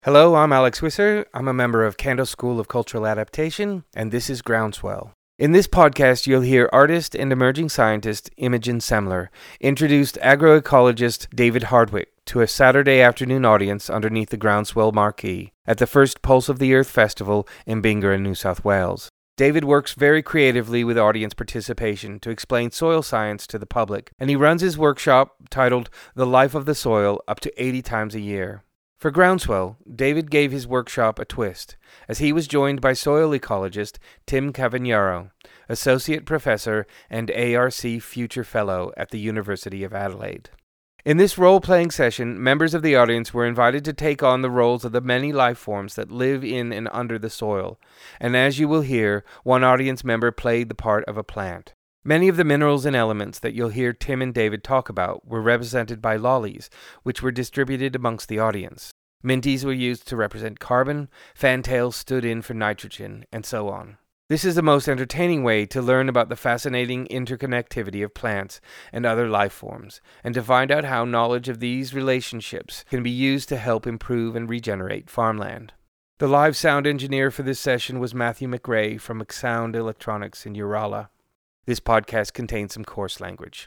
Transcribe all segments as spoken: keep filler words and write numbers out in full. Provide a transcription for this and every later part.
Hello, I'm Alex Wisser. I'm a member of Candle School of Cultural Adaptation, and this is Groundswell. In this podcast, you'll hear artist and emerging scientist Imogen Semler introduce agroecologist David Hardwick to a Saturday afternoon audience underneath the Groundswell marquee at the first Pulse of the Earth Festival in Bingara, New South Wales. David works very creatively with audience participation to explain soil science to the public, and he runs his workshop titled The Life of the Soil up to eighty times a year. For Groundswell, David gave his workshop a twist, as he was joined by soil ecologist Tim Cavagnaro, Associate Professor and A R C Future Fellow at the University of Adelaide. In this role-playing session, members of the audience were invited to take on the roles of the many life forms that live in and under the soil, and as you will hear, one audience member played the part of a plant. Many of the minerals and elements that you'll hear Tim and David talk about were represented by lollies, which were distributed amongst the audience. Minties were used to represent carbon, fantails stood in for nitrogen, and so on. This is the most entertaining way to learn about the fascinating interconnectivity of plants and other life forms, and to find out how knowledge of these relationships can be used to help improve and regenerate farmland. The live sound engineer for this session was Matthew McRae from Sound Electronics in Urala. This podcast contains some coarse language.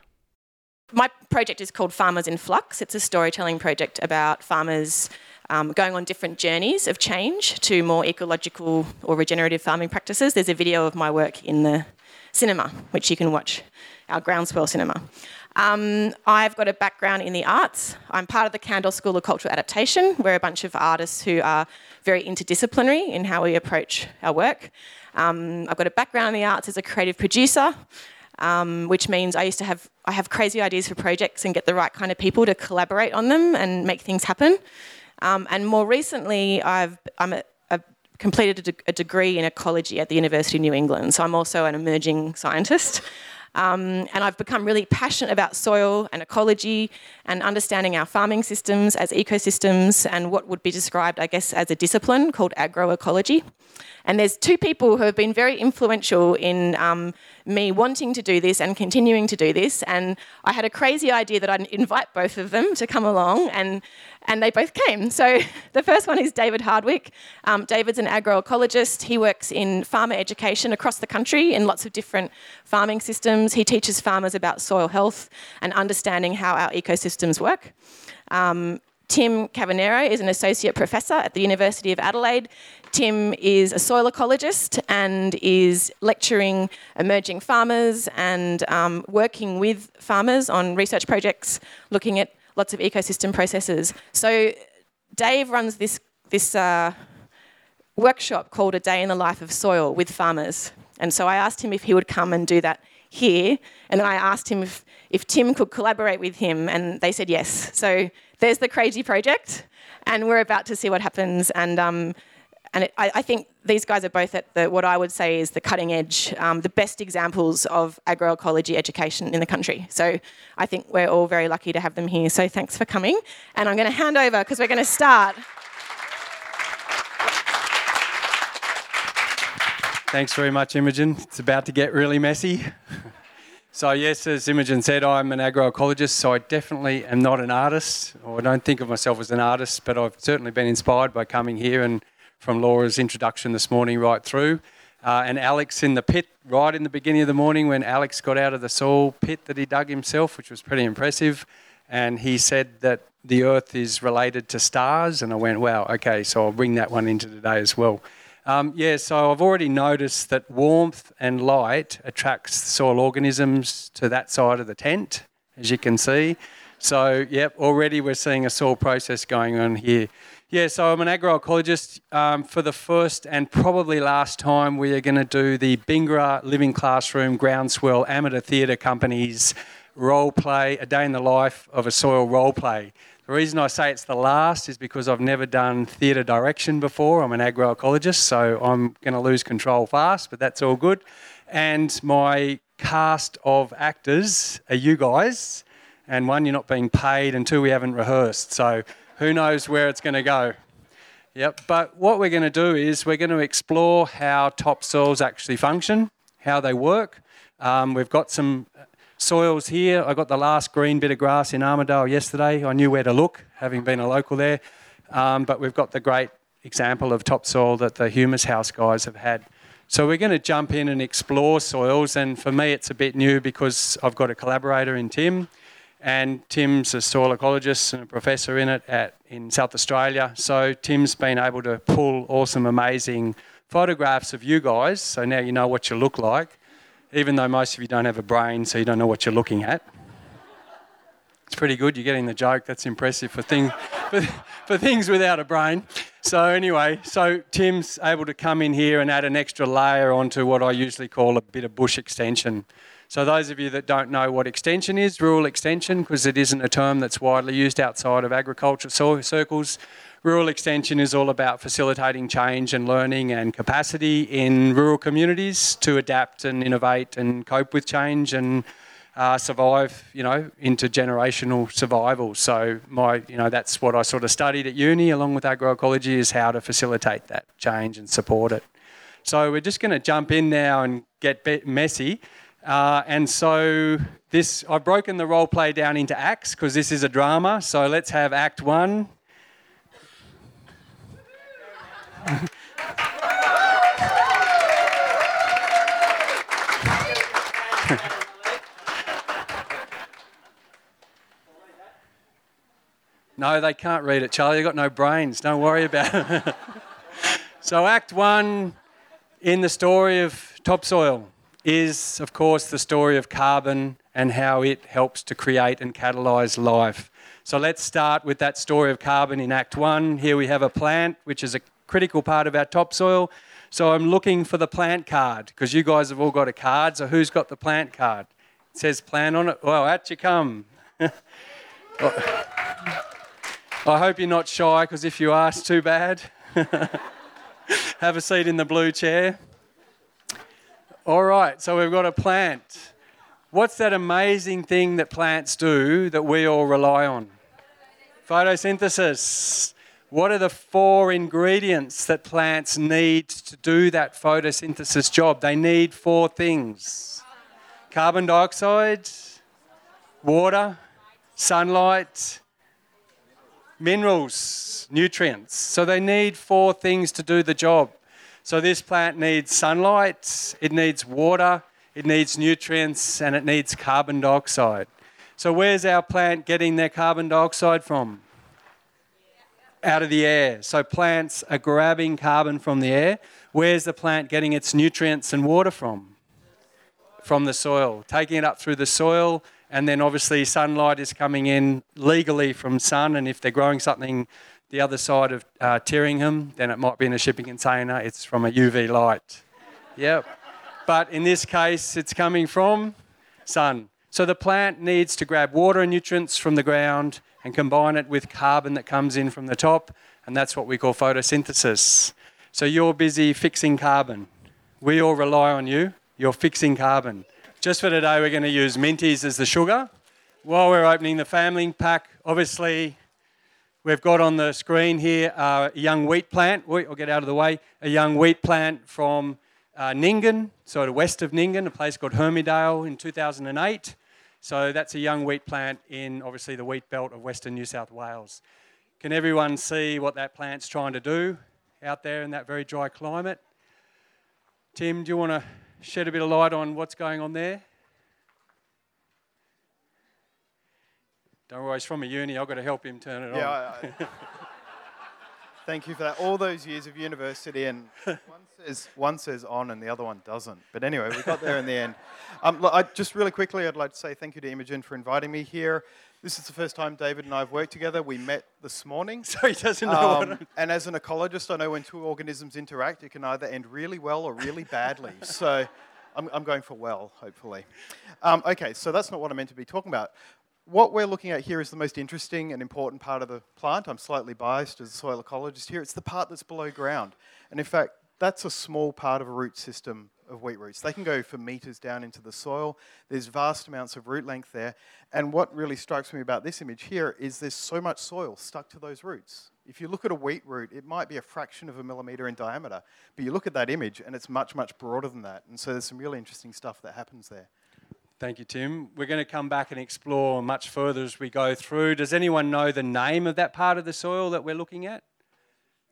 My project is called Farmers in Flux. It's a storytelling project about farmers um, going on different journeys of change to more ecological or regenerative farming practices. There's a video of my work in the cinema, which you can watch, our Groundswell cinema. Um, I've got a background in the arts. I'm part of the Candle School of Cultural Adaptation. We're a bunch of artists who are very interdisciplinary in how we approach our work. Um, I've got a background in the arts as a creative producer, um, which means I used to have I have crazy ideas for projects and get the right kind of people to collaborate on them and make things happen. Um, and more recently, I've I'm a, I've completed a, de- a degree in ecology at the University of New England, so I'm also an emerging scientist. Um, and I've become really passionate about soil and ecology and understanding our farming systems as ecosystems and what would be described, I guess, as a discipline called agroecology. And there's two people who have been very influential in um, me wanting to do this and continuing to do this. And I had a crazy idea that I'd invite both of them to come along, and and they both came. So the first one is David Hardwick. Um, David's an agroecologist. He works in farmer education across the country in lots of different farming systems. He teaches farmers about soil health and understanding how our ecosystems work. Um, Tim Cavagnaro is an associate professor at the University of Adelaide. Tim is a soil ecologist and is lecturing emerging farmers and um, working with farmers on research projects looking at lots of ecosystem processes. So Dave runs this, this uh, workshop called A Day in the Life of Soil with farmers. And so I asked him if he would come and do that here. And then I asked him if, if Tim could collaborate with him, and they said yes. So there's the crazy project, and we're about to see what happens. And um, and it, I, I think these guys are both at the what I would say is the cutting edge, um, the best examples of agroecology education in the country. So I think we're all very lucky to have them here. So thanks for coming. And I'm going to hand over because we're going to start. Thanks very much, Imogen. It's about to get really messy. So yes, as Imogen said, I'm an agroecologist, so I definitely am not an artist, or I don't think of myself as an artist, but I've certainly been inspired by coming here and from Laura's introduction this morning right through. Uh, and Alex in the pit right in the beginning of the morning when Alex got out of the soil pit that he dug himself, which was pretty impressive. And he said that the earth is related to stars, and I went, wow, okay, so I'll bring that one into today as well. Um, yeah, so I've already noticed that warmth and light attracts soil organisms to that side of the tent, as you can see. So, yep, already we're seeing a soil process going on here. Yeah, so I'm an agroecologist. Um, for the first and probably last time, we are going to do the Bingara Living Classroom Groundswell Amateur Theatre Company's role play, A Day in the Life of a Soil role play. The reason I say it's the last is because I've never done theatre direction before. I'm an agroecologist, so I'm going to lose control fast, but that's all good. And my cast of actors are you guys, and one, you're not being paid, and two, we haven't rehearsed, so who knows where it's going to go. Yep, but what we're going to do is we're going to explore how topsoils actually function, how they work. Um, we've got some soils here. I got the last green bit of grass in Armidale yesterday. I knew where to look, having been a local there. um, but we've got the great example of topsoil that the Humus House guys have had. So we're going to jump in and explore soils, and for me it's a bit new because I've got a collaborator in Tim, and Tim's a soil ecologist and a professor in it at in South Australia. So Tim's been able to pull awesome, amazing photographs of you guys, so now you know what you look like, even though most of you don't have a brain, so you don't know what you're looking at. It's pretty good, you're getting the joke, that's impressive for, thing, for, for things without a brain. So anyway, so Tim's able to come in here and add an extra layer onto what I usually call a bit of bush extension. So those of you that don't know what extension is, rural extension, because it isn't a term that's widely used outside of agriculture circles, rural extension is all about facilitating change and learning and capacity in rural communities to adapt and innovate and cope with change and uh, survive, you know, intergenerational survival. So my, you know, that's what I sort of studied at uni along with agroecology, is how to facilitate that change and support it. So we're just going to jump in now and get bit messy. Uh, and so this, I've broken the role play down into acts because this is a drama. So let's have act one. No, they can't read it, Charlie. They've got no brains. Don't worry about it. So act one in the story of topsoil is, of course, the story of carbon and how it helps to create and catalyse life. So let's start with that story of carbon in Act one. Here we have a plant, which is a critical part of our topsoil. So I'm looking for the plant card, because you guys have all got a card. So who's got the plant card? It says plant on it. Well, out you come. I hope you're not shy, because if you are, it's too bad. Have a seat in the blue chair. All right, so we've got a plant. What's that amazing thing that plants do that we all rely on? Photosynthesis. What are the four ingredients that plants need to do that photosynthesis job? They need four things. Carbon dioxide, water, sunlight, minerals, nutrients. So they need four things to do the job. So this plant needs sunlight, it needs water, it needs nutrients, and it needs carbon dioxide. So where's our plant getting their carbon dioxide from? Out of the air. So plants are grabbing carbon from the air. Where's the plant getting its nutrients and water from? From the soil. Taking it up through the soil, and then obviously sunlight is coming in legally from sun, and if they're growing something the other side of uh, Tyringham, then it might be in a shipping container. It's from a U V light. Yep. But in this case, it's coming from sun. So the plant needs to grab water and nutrients from the ground and combine it with carbon that comes in from the top, and that's what we call photosynthesis. So you're busy fixing carbon. We all rely on you. You're fixing carbon. Just for today, we're going to use Minties as the sugar. While we're opening the family pack, obviously, we've got on the screen here uh, a young wheat plant. Wait, I'll get out of the way. A young wheat plant from uh, Nyngan, sort of west of Nyngan, a place called Hermidale in two thousand eight. So that's a young wheat plant in, obviously, the wheat belt of Western New South Wales. Can everyone see what that plant's trying to do out there in that very dry climate? Tim, do you want to shed a bit of light on what's going on there? Don't worry, he's from a uni. I've got to help him turn it yeah, on. I, I, thank you for that. All those years of university, and one says, one says on and the other one doesn't. But anyway, we got there in the end. Um, look, I, just really quickly, I'd like to say thank you to Imogen for inviting me here. This is the first time David and I have worked together. We met this morning. So he doesn't know um, what... And as an ecologist, I know when two organisms interact, it can either end really well or really badly. So I'm, I'm going for well, hopefully. Um, okay, so that's not what I meant to be talking about. What we're looking at here is the most interesting and important part of the plant. I'm slightly biased as a soil ecologist here. It's the part that's below ground. And in fact, that's a small part of a root system of wheat roots. They can go for metres down into the soil. There's vast amounts of root length there. And what really strikes me about this image here is there's so much soil stuck to those roots. If you look at a wheat root, it might be a fraction of a millimetre in diameter. But you look at that image and it's much, much broader than that. And so there's some really interesting stuff that happens there. Thank you, Tim. We're going to come back and explore much further as we go through. Does anyone know the name of that part of the soil that we're looking at?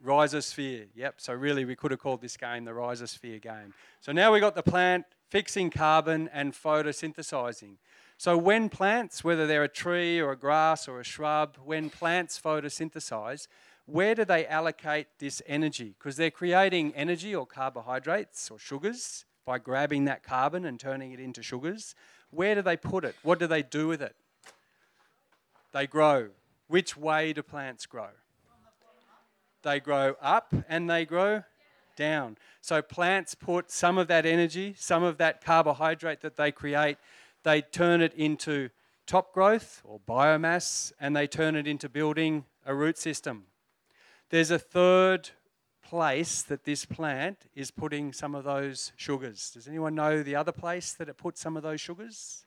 Rhizosphere. Yep, so really we could have called this game the Rhizosphere game. So now we got the plant fixing carbon and photosynthesizing. So when plants, whether they're a tree or a grass or a shrub, when plants photosynthesize, where do they allocate this energy? Because they're creating energy or carbohydrates or sugars by grabbing that carbon and turning it into sugars. Where do they put it? What do they do with it? They grow. Which way do plants grow? They grow up and they grow down. So plants put some of that energy, some of that carbohydrate that they create, they turn it into top growth or biomass, and they turn it into building a root system. There's a third place that this plant is putting some of those sugars. Does anyone know the other place that it puts some of those sugars?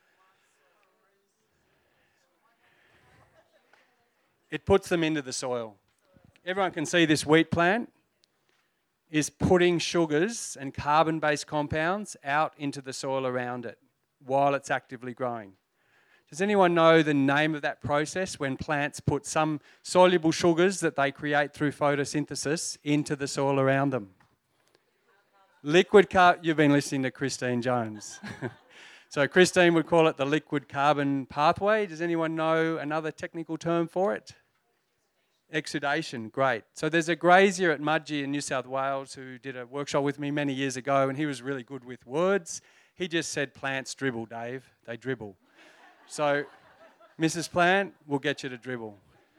It puts them into the soil. Everyone can see this wheat plant is putting sugars and carbon-based compounds out into the soil around it while it's actively growing. Does anyone know the name of that process when plants put some soluble sugars that they create through photosynthesis into the soil around them? Liquid carbon. You've been listening to Christine Jones. So Christine would call it the liquid carbon pathway. Does anyone know another technical term for it? Exudation, great. So there's a grazier at Mudgee in New South Wales who did a workshop with me many years ago, and he was really good with words. He just said plants dribble, Dave. They dribble. So, Missus Plant, we'll get you to dribble.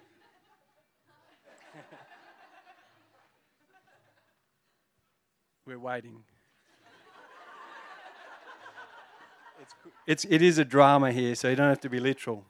We're waiting. It's, it's, it is a drama here, so you don't have to be literal.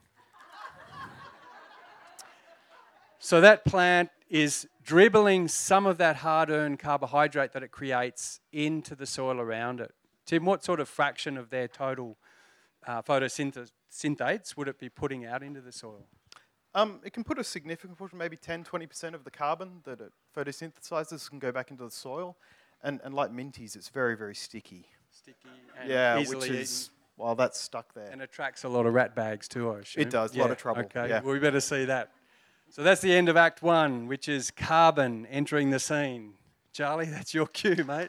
So that plant is dribbling some of that hard-earned carbohydrate that it creates into the soil around it. Tim, what sort of fraction of their total uh, photosynthetates would it be putting out into the soil? Um, it can put a significant portion, maybe ten, twenty percent of the carbon that it photosynthesizes can go back into the soil. And, and like Minties, it's very, very sticky. Sticky and yeah, easily which is, eaten. Well, that's stuck there. And attracts a lot of rat bags too, I assume. It does, a yeah. lot of trouble. Okay, yeah. well, we better see that. So that's the end of Act One, which is carbon entering the scene. Charlie, that's your cue, mate.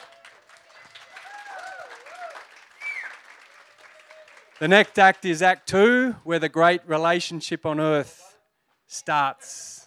The next act is Act Two, where the great relationship on Earth starts.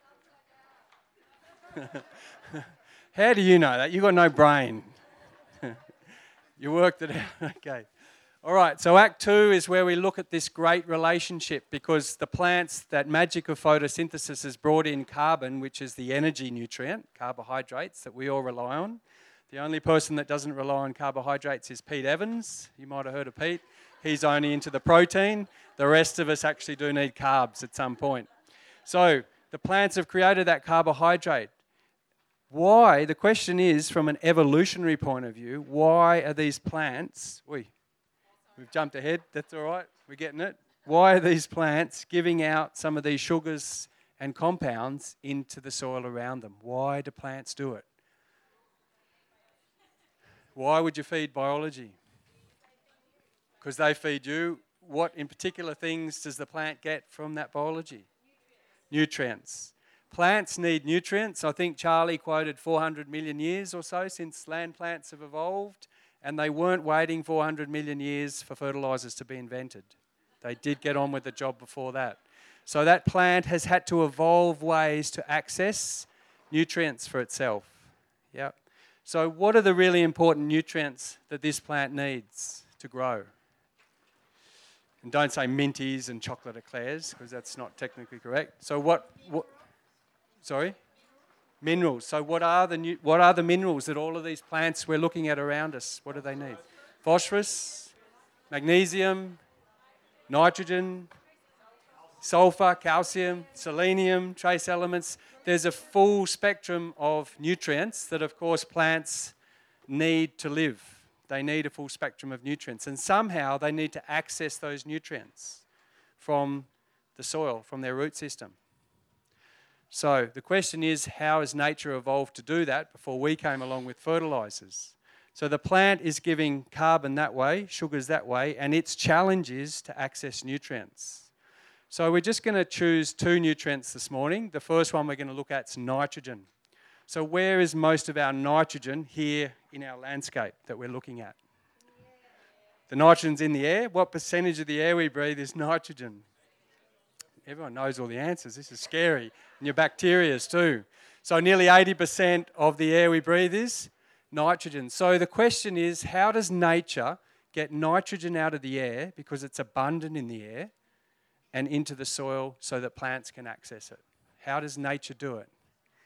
How do you know that? You've got no brain. You worked it out. Okay. All right, so Act Two is where we look at this great relationship, because the plants, that magic of photosynthesis has brought in carbon, which is the energy nutrient, carbohydrates that we all rely on. The only person that doesn't rely on carbohydrates is Pete Evans. You might have heard of Pete. He's only into the protein. The rest of us actually do need carbs at some point. So the plants have created that carbohydrate. Why? The question is, from an evolutionary point of view, why are these plants... Oi, we've jumped ahead. That's all right. We're getting it. Why are these plants giving out some of these sugars and compounds into the soil around them? Why do plants do it? Why would you feed biology? Because they feed you. What in particular things does the plant get from that biology? Nutrients. Plants need nutrients. I think Charlie quoted four hundred million years or so since land plants have evolved, and they weren't waiting four hundred million years for fertilisers to be invented. They did get on with the job before that. So that plant has had to evolve ways to access nutrients for itself. Yep. So what are the really important nutrients that this plant needs to grow? And don't say Minties and chocolate eclairs, because that's not technically correct. So what, what sorry? Minerals. So what are the nu- what are the minerals that all of these plants we're looking at around us, what do they need? Phosphorus, magnesium, nitrogen, sulfur, calcium, selenium, trace elements. There's a full spectrum of nutrients that, of course, plants need to live. They need a full spectrum of nutrients, and somehow they need to access those nutrients from the soil, from their root system. So the question is, how has nature evolved to do that before we came along with fertilisers? So the plant is giving carbon that way, sugars that way, and its challenge is to access nutrients. So we're just going to choose two nutrients this morning. The first one we're going to look at is nitrogen. So where is most of our nitrogen here in our landscape that we're looking at? The nitrogen's in the air. What percentage of the air we breathe is nitrogen? Everyone knows all the answers. This is scary. And your bacterias too. So nearly eighty percent of the air we breathe is nitrogen. So the question is, how does nature get nitrogen out of the air, because it's abundant in the air, and into the soil so that plants can access it? How does nature do it?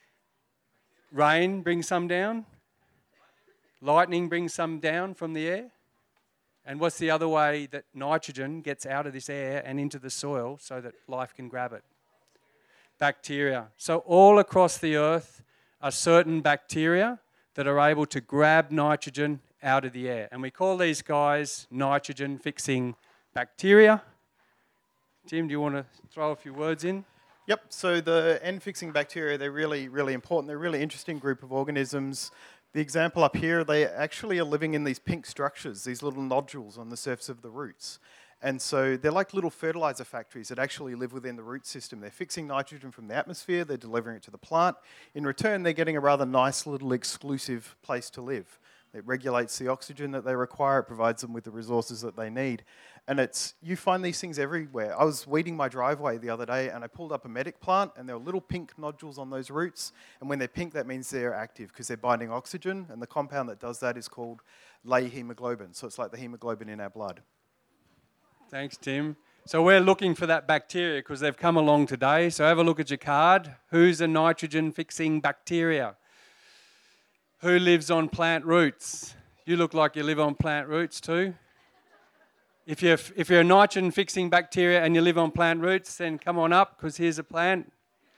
Rain brings some down. Lightning brings some down from the air. And what's the other way that nitrogen gets out of this air and into the soil so that life can grab it? Bacteria. So all across the earth are certain bacteria that are able to grab nitrogen out of the air. And we call these guys nitrogen-fixing bacteria. Jim, do you want to throw a few words in? Yep, so the N-fixing bacteria, they're really, really important. They're a really interesting group of organisms. The example up here, they actually are living in these pink structures, these little nodules on the surface of the roots. And so they're like little fertilizer factories that actually live within the root system. They're fixing nitrogen from the atmosphere, they're delivering it to the plant. In return, they're getting a rather nice little exclusive place to live. It regulates the oxygen that they require, it provides them with the resources that they need. And it's, you find these things everywhere. I was weeding my driveway the other day and I pulled up a medic plant and there were little pink nodules on those roots. And when they're pink, that means they're active because they're binding oxygen. And the compound that does that is called lay hemoglobin. So it's like the hemoglobin in our blood. Thanks, Tim. So we're looking for that bacteria because they've come along today. So have a look at your card. Who's a nitrogen-fixing bacteria? Who lives on plant roots? You look like you live on plant roots too. If you're, if you're a nitrogen-fixing bacteria and you live on plant roots, then come on up because here's a plant.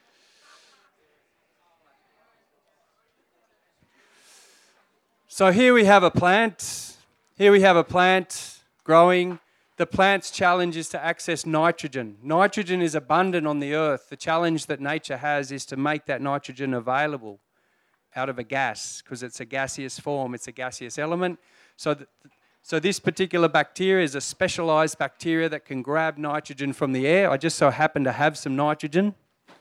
So here we have a plant. Here we have a plant growing. The plant's challenge is to access nitrogen. Nitrogen is abundant on the earth. The challenge that nature has is to make that nitrogen available out of a gas, because it's a gaseous form, it's a gaseous element. So, th- so this particular bacteria is a specialized bacteria that can grab nitrogen from the air. I just so happen to have some nitrogen.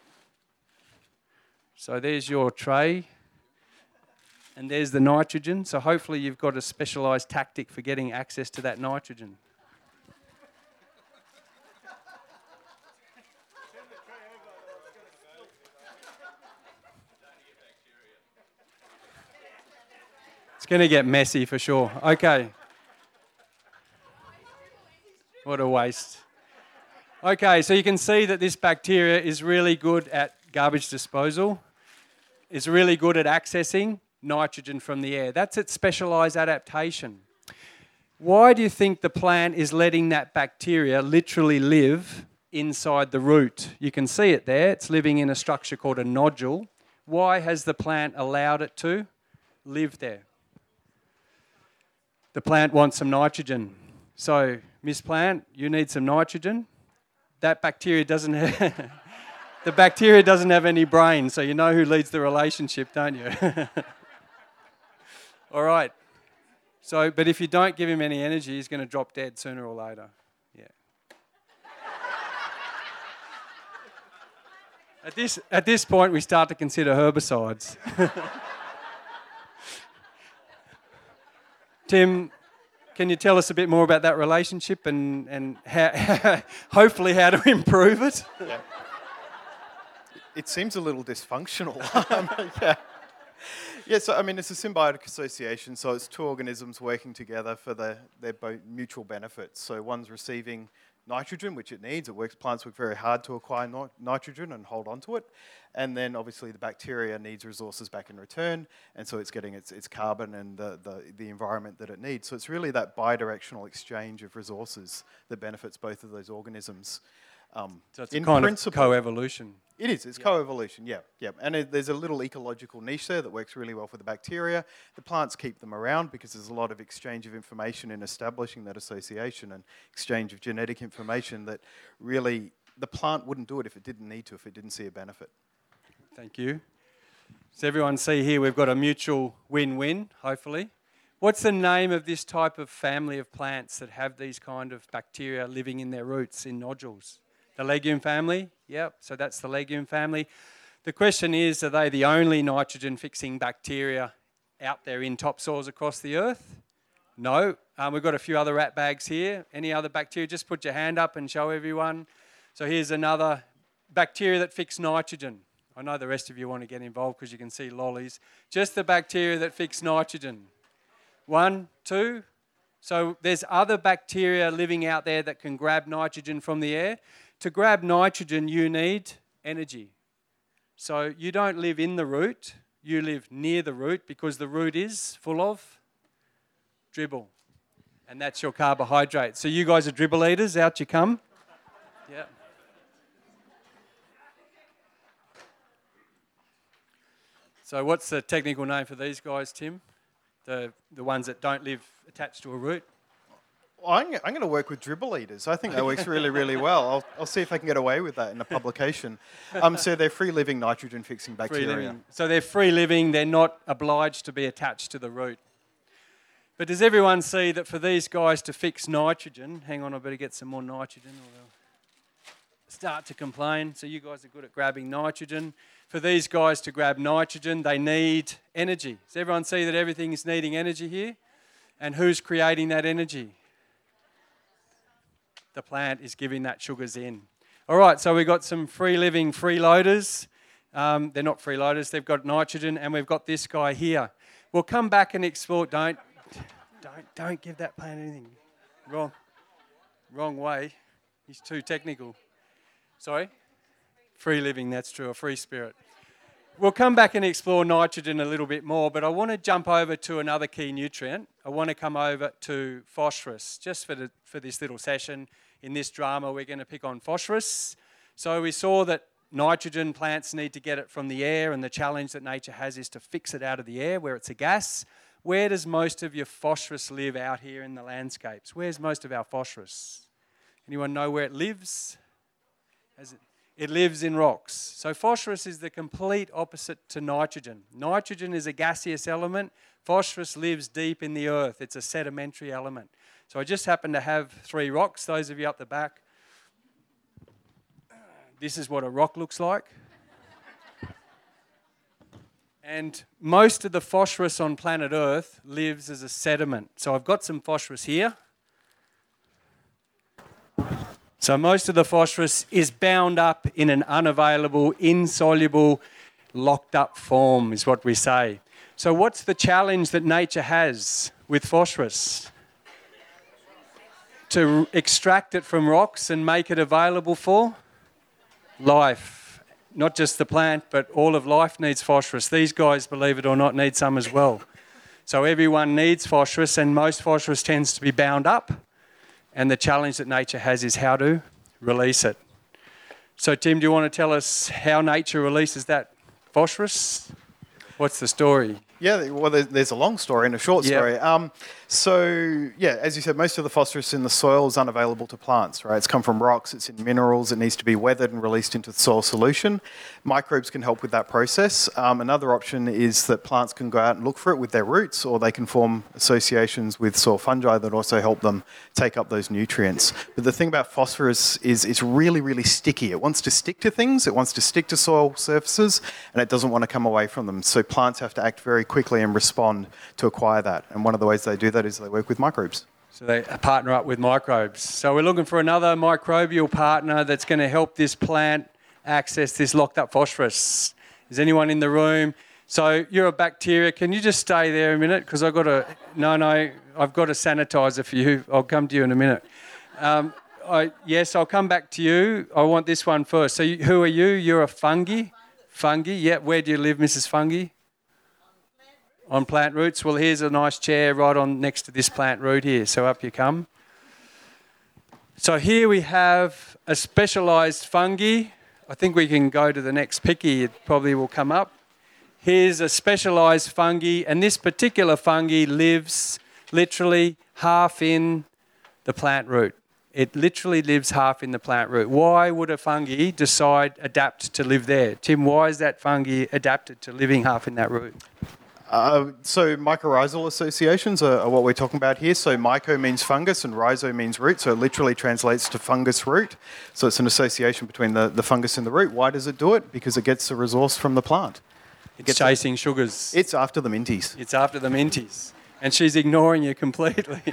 So there's your tray. And there's the nitrogen. So hopefully you've got a specialized tactic for getting access to that nitrogen. It's going to get messy for sure. Okay. What a waste. Okay, so you can see that this bacteria is really good at garbage disposal. It's really good at accessing nitrogen from the air. That's its specialized adaptation. Why do you think the plant is letting that bacteria literally live inside the root? You can see it there. It's living in a structure called a nodule. Why has the plant allowed it to live there? The plant wants some nitrogen. So, Miss Plant, you need some nitrogen. That bacteria doesn't have... the bacteria doesn't have any brain, so you know who leads the relationship, don't you? All right. So, but if you don't give him any energy, he's going to drop dead sooner or later. Yeah. At this, at this point, we start to consider herbicides. Tim, can you tell us a bit more about that relationship and, and how, hopefully how to improve it? Yeah. It seems a little dysfunctional. yeah. Yeah, so I mean, it's a symbiotic association, so it's two organisms working together for the, their both mutual benefits. So one's receiving nitrogen, which it needs. It works, plants work very hard to acquire no- nitrogen and hold on to it. And then obviously the bacteria needs resources back in return, and so it's getting its, its carbon and the, the, the environment that it needs. So it's really that bidirectional exchange of resources that benefits both of those organisms. Um, so it's in a kind principle, of co-evolution. It is, it's yep. co-evolution, yeah, yeah. And it, there's a little ecological niche there that works really well for the bacteria. The plants keep them around because there's a lot of exchange of information in establishing that association and exchange of genetic information that really, the plant wouldn't do it if it didn't need to, if it didn't see a benefit. Thank you. Does everyone see here we've got a mutual win-win, hopefully? What's the name of this type of family of plants that have these kind of bacteria living in their roots, in nodules? The legume family, yep, so that's the legume family. The question is, are they the only nitrogen-fixing bacteria out there in topsoils across the earth? No. Um, we've got a few other rat bags here. Any other bacteria? Just put your hand up and show everyone. So here's another bacteria that fix nitrogen. I know the rest of you want to get involved because you can see lollies. Just the bacteria that fix nitrogen. One, two. So there's other bacteria living out there that can grab nitrogen from the air. To grab nitrogen, you need energy. So you don't live in the root, you live near the root because the root is full of dribble. And that's your carbohydrate. So you guys are dribble eaters, out you come. Yeah. So what's the technical name for these guys, Tim? The the ones that don't live attached to a root? I'm, I'm going to work with dribble eaters. I think that works really, really well. I'll, I'll see if I can get away with that in a publication. Um, so they're free-living nitrogen-fixing bacteria. Free living. So they're free-living. They're not obliged to be attached to the root. But does everyone see that for these guys to fix nitrogen, hang on, I better get some more nitrogen or they'll start to complain. So you guys are good at grabbing nitrogen. For these guys to grab nitrogen, they need energy. Does everyone see that everything is needing energy here? And who's creating that energy? The plant is giving that sugars in. All right, so we've got some free-living freeloaders. Um, they're not freeloaders, they've got nitrogen, and we've got this guy here. We'll come back and explore. Don't, don't, don't give that plant anything. Wrong, wrong way. He's too technical. Sorry? Free-living, that's true, a free spirit. We'll come back and explore nitrogen a little bit more, but I want to jump over to another key nutrient. I want to come over to phosphorus, just for, the, for this little session. In this drama, we're going to pick on phosphorus. So we saw that nitrogen, plants need to get it from the air, and the challenge that nature has is to fix it out of the air where it's a gas. Where does most of your phosphorus live out here in the landscapes? Where's most of our phosphorus? Anyone know where it lives? Has it? It lives in rocks. So phosphorus is the complete opposite to nitrogen. Nitrogen is a gaseous element. Phosphorus lives deep in the earth. It's a sedimentary element. So I just happen to have three rocks. Those of you up the back, this is what a rock looks like. And most of the phosphorus on planet Earth lives as a sediment. So I've got some phosphorus here. So most of the phosphorus is bound up in an unavailable, insoluble, locked up form is what we say. So what's the challenge that nature has with phosphorus? To extract it from rocks and make it available for life. Not just the plant, but all of life needs phosphorus. These guys, believe it or not, need some as well. So everyone needs phosphorus, and most phosphorus tends to be bound up. And the challenge that nature has is how to release it. So, Tim, do you want to tell us how nature releases that phosphorus? What's the story? Yeah, well, there's a long story and a short story. Yep. Um, so, yeah, as you said, most of the phosphorus in the soil is unavailable to plants, right? It's come from rocks, it's in minerals, it needs to be weathered and released into the soil solution. Microbes can help with that process. Um, another option is that plants can go out and look for it with their roots, or they can form associations with soil fungi that also help them take up those nutrients. But the thing about phosphorus is it's really, really sticky. It wants to stick to things, it wants to stick to soil surfaces, and it doesn't want to come away from them. So plants have to act very quickly and respond to acquire that. And one of the ways they do that is they work with microbes. So they partner up with microbes. So we're looking for another microbial partner that's going to help this plant access this locked up phosphorus. Is anyone in the room? So you're a bacteria. Can you just stay there a minute? Because I've got to, no, no, I've got a sanitizer for you. I'll come to you in a minute. Um, I, yes, I'll come back to you. I want this one first. So you, who are you? You're a fungi? Fungi, yeah. Where do you live, Missus Fungi? On plant roots. Well, here's a nice chair right on next to this plant root here. So up you come. So here we have a specialised fungi. I think we can go to the next picky. It probably will come up. Here's a specialised fungi, and this particular fungi lives literally half in the plant root. It literally lives half in the plant root. Why would a fungi decide, adapt to live there? Tim, why is that fungi adapted to living half in that root? Uh, so mycorrhizal associations are, are what we're talking about here. So myco means fungus and rhizo means root, so it literally translates to fungus root. So it's an association between the, the fungus and the root. Why does it do it? Because it gets a resource from the plant. It it's chasing it. sugars. It's after the minties. It's after the minties. And she's ignoring you completely.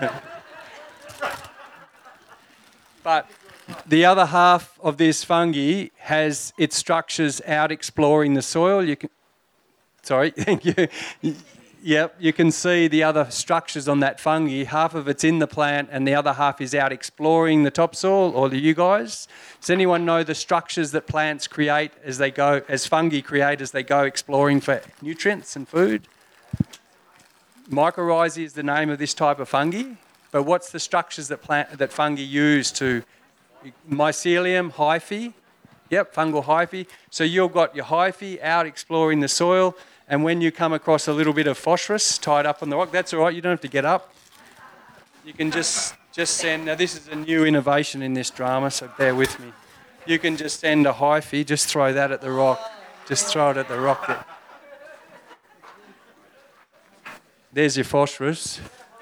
But the other half of this fungi has its structures out exploring the soil. You can, sorry, thank you. Yep, you can see the other structures on that fungi. Half of it's in the plant and the other half is out exploring the topsoil, or you guys. Does anyone know the structures that plants create as they go, as fungi create as they go exploring for nutrients and food? Mycorrhizae is the name of this type of fungi. But what's the structures that plant that fungi use to mycelium, hyphae? Yep, fungal hyphae. So you've got your hyphae out exploring the soil, and when you come across a little bit of phosphorus tied up on the rock, that's all right, you don't have to get up. You can just, just send, now this is a new innovation in this drama, so bear with me. You can just send a hyphae, just throw that at the rock. Just throw it at the rock there. There's your phosphorus.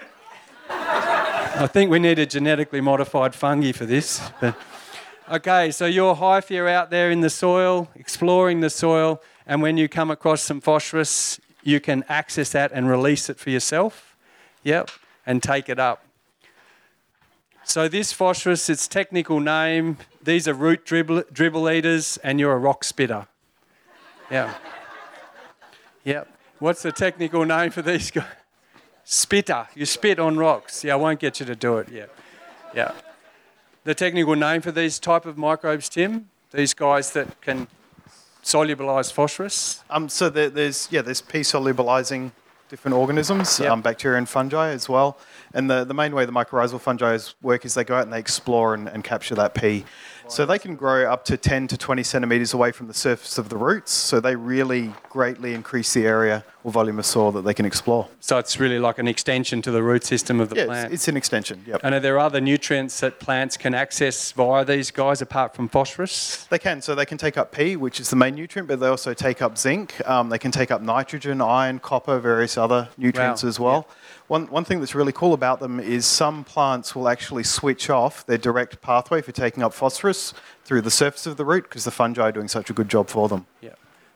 I think we need a genetically modified fungi for this. But, okay, so your hyphae are out there in the soil, exploring the soil, and when you come across some phosphorus, you can access that and release it for yourself. Yep, and take it up. So this phosphorus, its technical name, these are root dribble, dribble eaters, and you're a rock spitter. Yeah. Yep. What's the technical name for these guys? Spitter. You spit on rocks. Yeah, I won't get you to do it yet. Yeah. The technical name for these type of microbes, Tim? These guys that can solubilise phosphorus? Um, so there, there's yeah, there's P-solubilizing different organisms, Yep. um, bacteria and fungi as well. And the, the main way the mycorrhizal fungi work is they go out and they explore and, and capture that P. So they can grow up to ten to twenty centimetres away from the surface of the roots, so they really greatly increase the area or volume of soil that they can explore. So it's really like an extension to the root system of the Yeah, plant. it's, it's an extension, yep. And are there other nutrients that plants can access via these guys apart from phosphorus? They can. So they can take up P, which is the main nutrient, but they also take up zinc. Um, they can take up nitrogen, iron, copper, various other nutrients Wow. as well. One, one thing that's really cool about them is some plants will actually switch off their direct pathway for taking up phosphorus through the surface of the root because the fungi are doing such a good job for them. Yeah.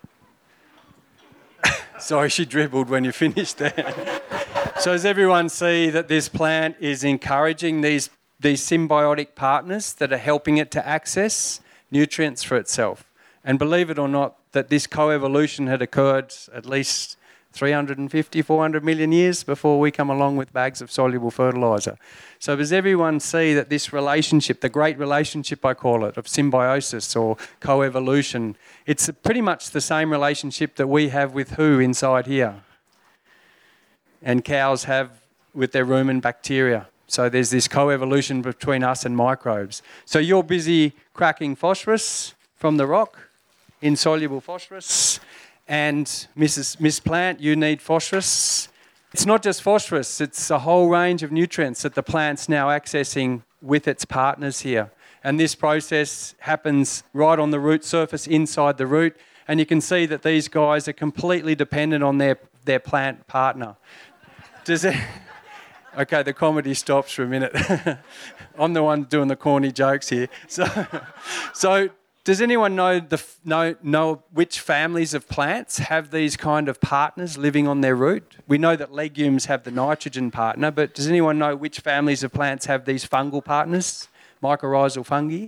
Sorry, she dribbled when you finished there. So does everyone see that this plant is encouraging these, these symbiotic partners that are helping it to access nutrients for itself? And believe it or not, that this coevolution had occurred at least three hundred fifty, four hundred million years before we come along with bags of soluble fertiliser. So does everyone see that this relationship, the great relationship I call it, of symbiosis or coevolution, it's pretty much the same relationship that we have with who inside here? And cows have with their rumen bacteria. So there's this coevolution between us and microbes. So you're busy cracking phosphorus from the rock, insoluble phosphorus, and Missus Miss Plant, you need phosphorus. It's not just phosphorus, it's a whole range of nutrients that the plant's now accessing with its partners here. And this process happens right on the root surface, inside the root, and you can see that these guys are completely dependent on their, their plant partner. Does it... Okay, the comedy stops for a minute. I'm the one doing the corny jokes here. So, so does anyone know the know know which families of plants have these kind of partners living on their root? We know that legumes have the nitrogen partner, but does anyone know which families of plants have these fungal partners, mycorrhizal fungi?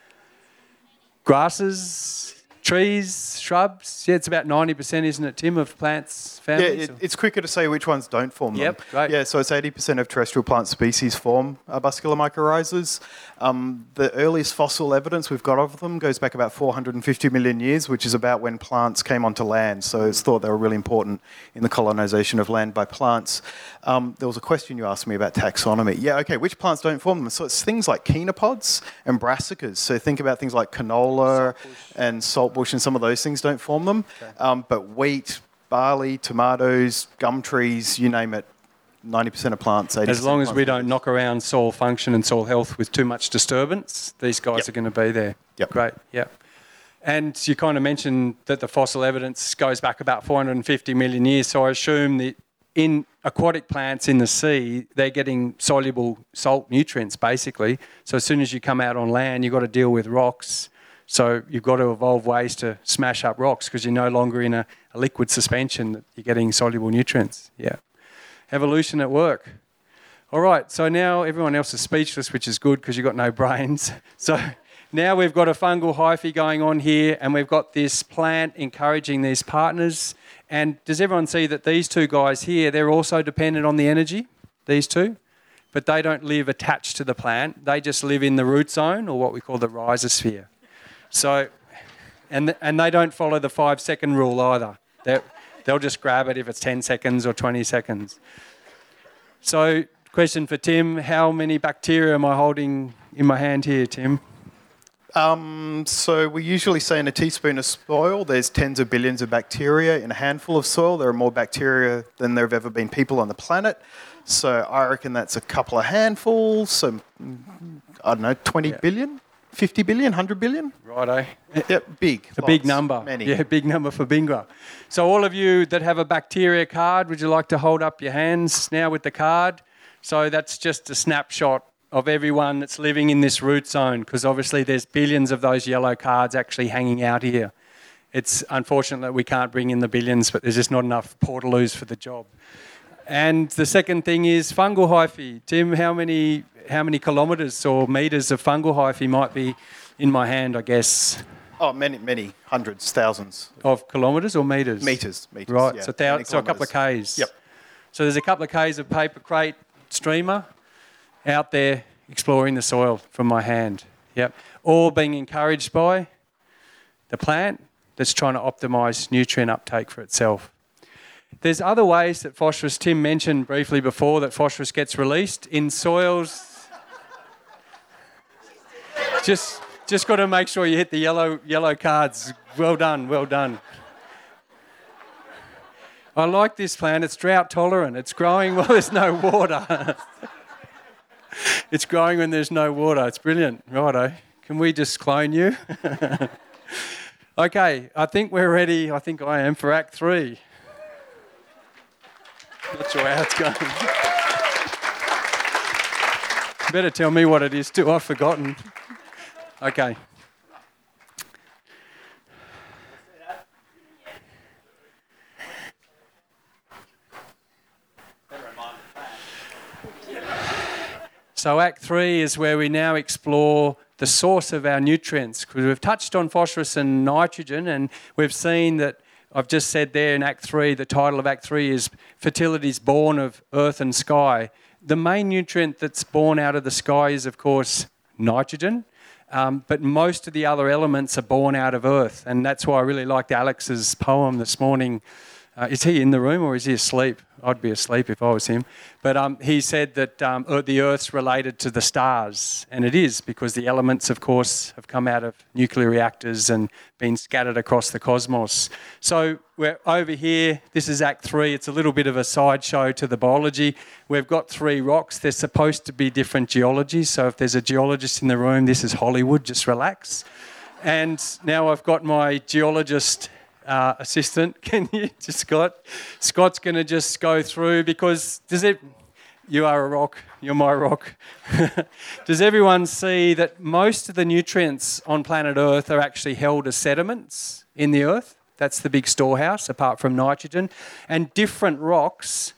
Grasses, trees, shrubs. Yeah, it's about ninety percent, isn't it, Tim, of plants' families? Yeah, it, it's quicker to say which ones don't form them. Yep, great. Yeah, so it's eighty percent of terrestrial plant species form arbuscular mycorrhizas. Um, the earliest fossil evidence we've got of them goes back about four hundred fifty million years, which is about when plants came onto land. So it's thought they were really important in the colonization of land by plants. Um, there was a question you asked me about taxonomy. Yeah, okay, which plants don't form them? So it's things like chenopod's and brassicas. So think about things like canola and saltbush, and some of those things don't form them. Okay. Um, but wheat, barley, tomatoes, gum trees, you name it, ninety percent of plants, eighty percent As long as of we plants. don't knock around soil function and soil health with too much disturbance, these guys Yep. are going to be there. Yep. Great, yeah. And you kind of mentioned that the fossil evidence goes back about four hundred fifty million years, so I assume that in aquatic plants in the sea, they're getting soluble salt nutrients, basically. So as soon as you come out on land, you've got to deal with rocks. So you've got to evolve ways to smash up rocks because you're no longer in a, a liquid suspension, that you're getting soluble nutrients. Yeah. Evolution at work. All right, so now everyone else is speechless, which is good because you've got no brains. So now we've got a fungal hyphae going on here, and we've got this plant encouraging these partners. And does everyone see that these two guys here, they're also dependent on the energy, these two? But they don't live attached to the plant. They just live in the root zone, or what we call the rhizosphere. So, and and they don't follow the five-second rule either. They're, they'll just grab it if it's ten seconds or twenty seconds. So, question for Tim, how many bacteria am I holding in my hand here, Tim? Um, so we usually say in a teaspoon of soil there's tens of billions of bacteria. In a handful of soil there are more bacteria than there have ever been people on the planet. So I reckon that's a couple of handfuls, so I don't know, twenty Yeah. billion, fifty billion, one hundred billion? Righto. Yep, big. A big lots, number. Many. Yeah, big number for bingo. So all of you that have a bacteria card, would you like to hold up your hands now with the card? So that's just a snapshot of everyone that's living in this root zone, because obviously there's billions of those yellow cards actually hanging out here. It's unfortunate that we can't bring in the billions, but there's just not enough portaloos for the job. And the second thing is fungal hyphae. Tim, how many how many kilometres or metres of fungal hyphae might be in my hand, I guess? Oh, many, many, hundreds, thousands. Of kilometres or metres? Metres, metres. Right, yeah, so, thou- many so a couple of kilometres. Ks. Yep. So there's a couple of Ks of paper crate streamer out there exploring the soil from my hand. Yep. All being encouraged by the plant that's trying to optimise nutrient uptake for itself. There's other ways that phosphorus, Tim mentioned briefly before, that phosphorus gets released in soils. just just got to make sure you hit the yellow yellow cards. Well done, well done. I like this plant. It's drought tolerant. It's growing while there's no water. It's growing when there's no water. It's brilliant. Righto. Can we just clone you? Okay, I think we're ready. I think I am for Act Three. Not sure how it's going. Better tell me what it is too. I've forgotten. Okay. So Act Three is where we now explore the source of our nutrients, because we've touched on phosphorus and nitrogen, and we've seen that I've just said there in Act Three, the title of Act Three is Fertility's Born of Earth and Sky. The main nutrient that's born out of the sky is, of course, nitrogen, um, but most of the other elements are born out of Earth, and that's why I really liked Alex's poem this morning. Uh, is he in the room or is he asleep? I'd be asleep if I was him. But um, he said that um, the Earth's related to the stars, and it is, because the elements, of course, have come out of nuclear reactors and been scattered across the cosmos. So we're over here. This is Act Three. It's a little bit of a sideshow to the biology. We've got three rocks. They're supposed to be different geologies. So if there's a geologist in the room, this is Hollywood. Just relax. And now I've got my geologist Uh, assistant. Can you just, Scott? Scott's going to just go through, because does it, you are a rock, you're my rock. Does everyone see that most of the nutrients on planet Earth are actually held as sediments in the earth? That's the big storehouse, apart from nitrogen. And different rocks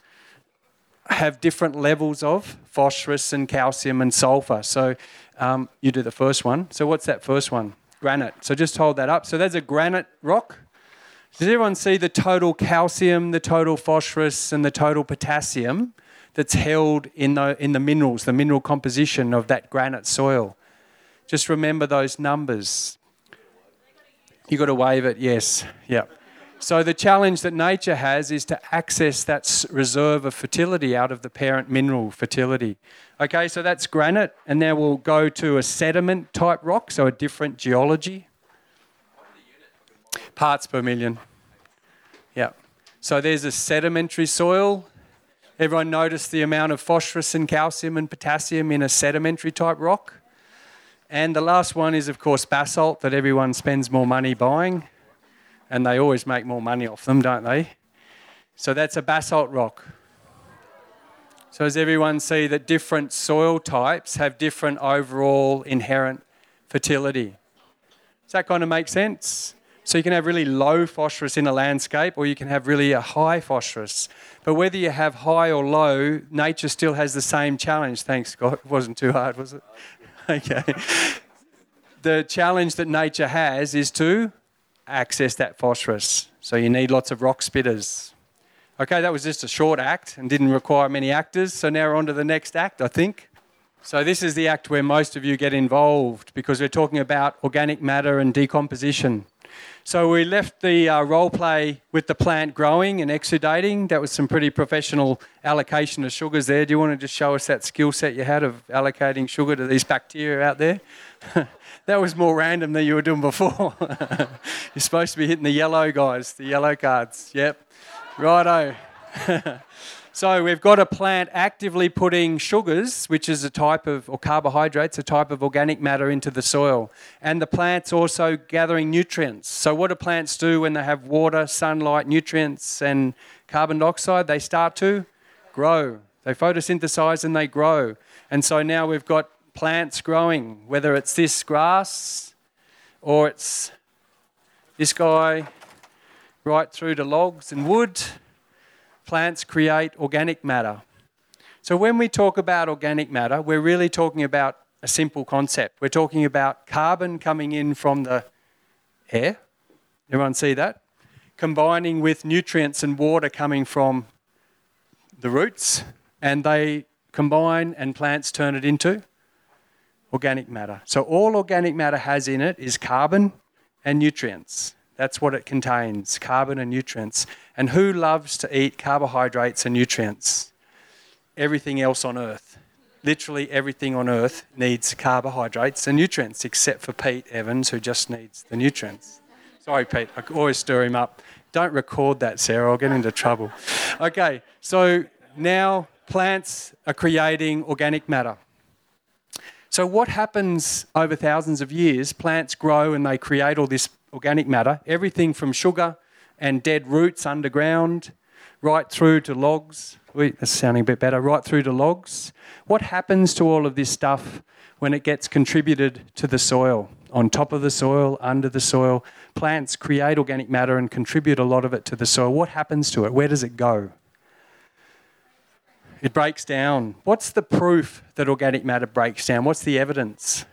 have different levels of phosphorus and calcium and sulfur. So um, you do the first one. So what's that first one? Granite. So just hold that up. So that's a granite rock. Does everyone see the total calcium, the total phosphorus, and the total potassium that's held in the, in the minerals, the mineral composition of that granite soil? Just remember those numbers. You've got to wave it, yes. Yep. So the challenge that nature has is to access that reserve of fertility out of the parent mineral, fertility. Okay, so that's granite, and now we'll go to a sediment type rock, so a different geology. Parts per million. Yeah. So there's a sedimentary soil. Everyone notice the amount of phosphorus and calcium and potassium in a sedimentary type rock? And the last one is, of course, basalt, that everyone spends more money buying. And they always make more money off them, don't they? So that's a basalt rock. So does everyone see that different soil types have different overall inherent fertility? Does that kind of make sense? So you can have really low phosphorus in a landscape, or you can have really a high phosphorus. But whether you have high or low, nature still has the same challenge. Thanks, God. It wasn't too hard, was it? Okay. The challenge that nature has is to access that phosphorus. So you need lots of rock spitters. Okay, that was just a short act and didn't require many actors. So now we're on to the next act, I think. So this is the act where most of you get involved, because we're talking about organic matter and decomposition. So we left the uh, role play with the plant growing and exudating. That was some pretty professional allocation of sugars there. Do you want to just show us that skill set you had of allocating sugar to these bacteria out there? That was more random than you were doing before. You're supposed to be hitting the yellow guys, the yellow cards. Yep. Righto. So we've got a plant actively putting sugars, which is a type of, or carbohydrates, a type of organic matter into the soil. And the plant's also gathering nutrients. So what do plants do when they have water, sunlight, nutrients and carbon dioxide? They start to grow. They photosynthesize and they grow. And so now we've got plants growing, whether it's this grass or it's this guy, right through to logs and wood. Plants create organic matter. So when we talk about organic matter, we're really talking about a simple concept. We're talking about carbon coming in from the air. Everyone see that? Combining with nutrients and water coming from the roots, and they combine and plants turn it into organic matter. So all organic matter has in it is carbon and nutrients. That's what it contains, carbon and nutrients. And who loves to eat carbohydrates and nutrients? Everything else on Earth. Literally everything on Earth needs carbohydrates and nutrients, except for Pete Evans, who just needs the nutrients. Sorry, Pete, I always stir him up. Don't record that, Sarah, I'll get into trouble. Okay, so now plants are creating organic matter. So what happens over thousands of years? Plants grow and they create all this organic matter, everything from sugar and dead roots underground, right through to logs. Wait, that's sounding a bit better. Right through to logs. What happens to all of this stuff when it gets contributed to the soil? On top of the soil, under the soil, plants create organic matter and contribute a lot of it to the soil. What happens to it? Where does it go? It breaks down. What's the proof that organic matter breaks down? What's the evidence?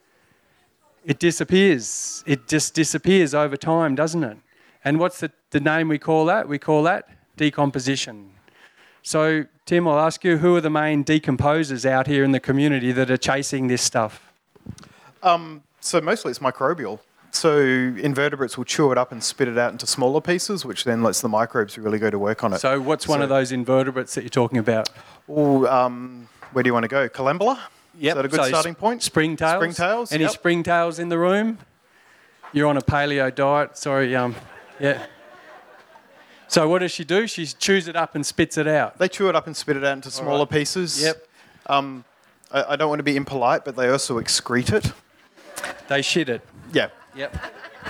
It disappears. It just disappears over time, doesn't it? And what's the, the name we call that? We call that decomposition. So, Tim, I'll ask you, who are the main decomposers out here in the community that are chasing this stuff? Um, so mostly it's microbial. So invertebrates will chew it up and spit it out into smaller pieces, which then lets the microbes really go to work on it. So what's one so, of those invertebrates that you're talking about? Oh, um, where do you want to go? Collembola? Yep. Is that a good so starting point? Springtails. Springtails. Any yep. springtails in the room? You're on a paleo diet. Sorry. Um. Yeah. So what does she do? She chews it up and spits it out. They chew it up and spit it out into smaller right. pieces. Yep. Um, I, I don't want to be impolite, but they also excrete it. They shit it. Yeah. Yep.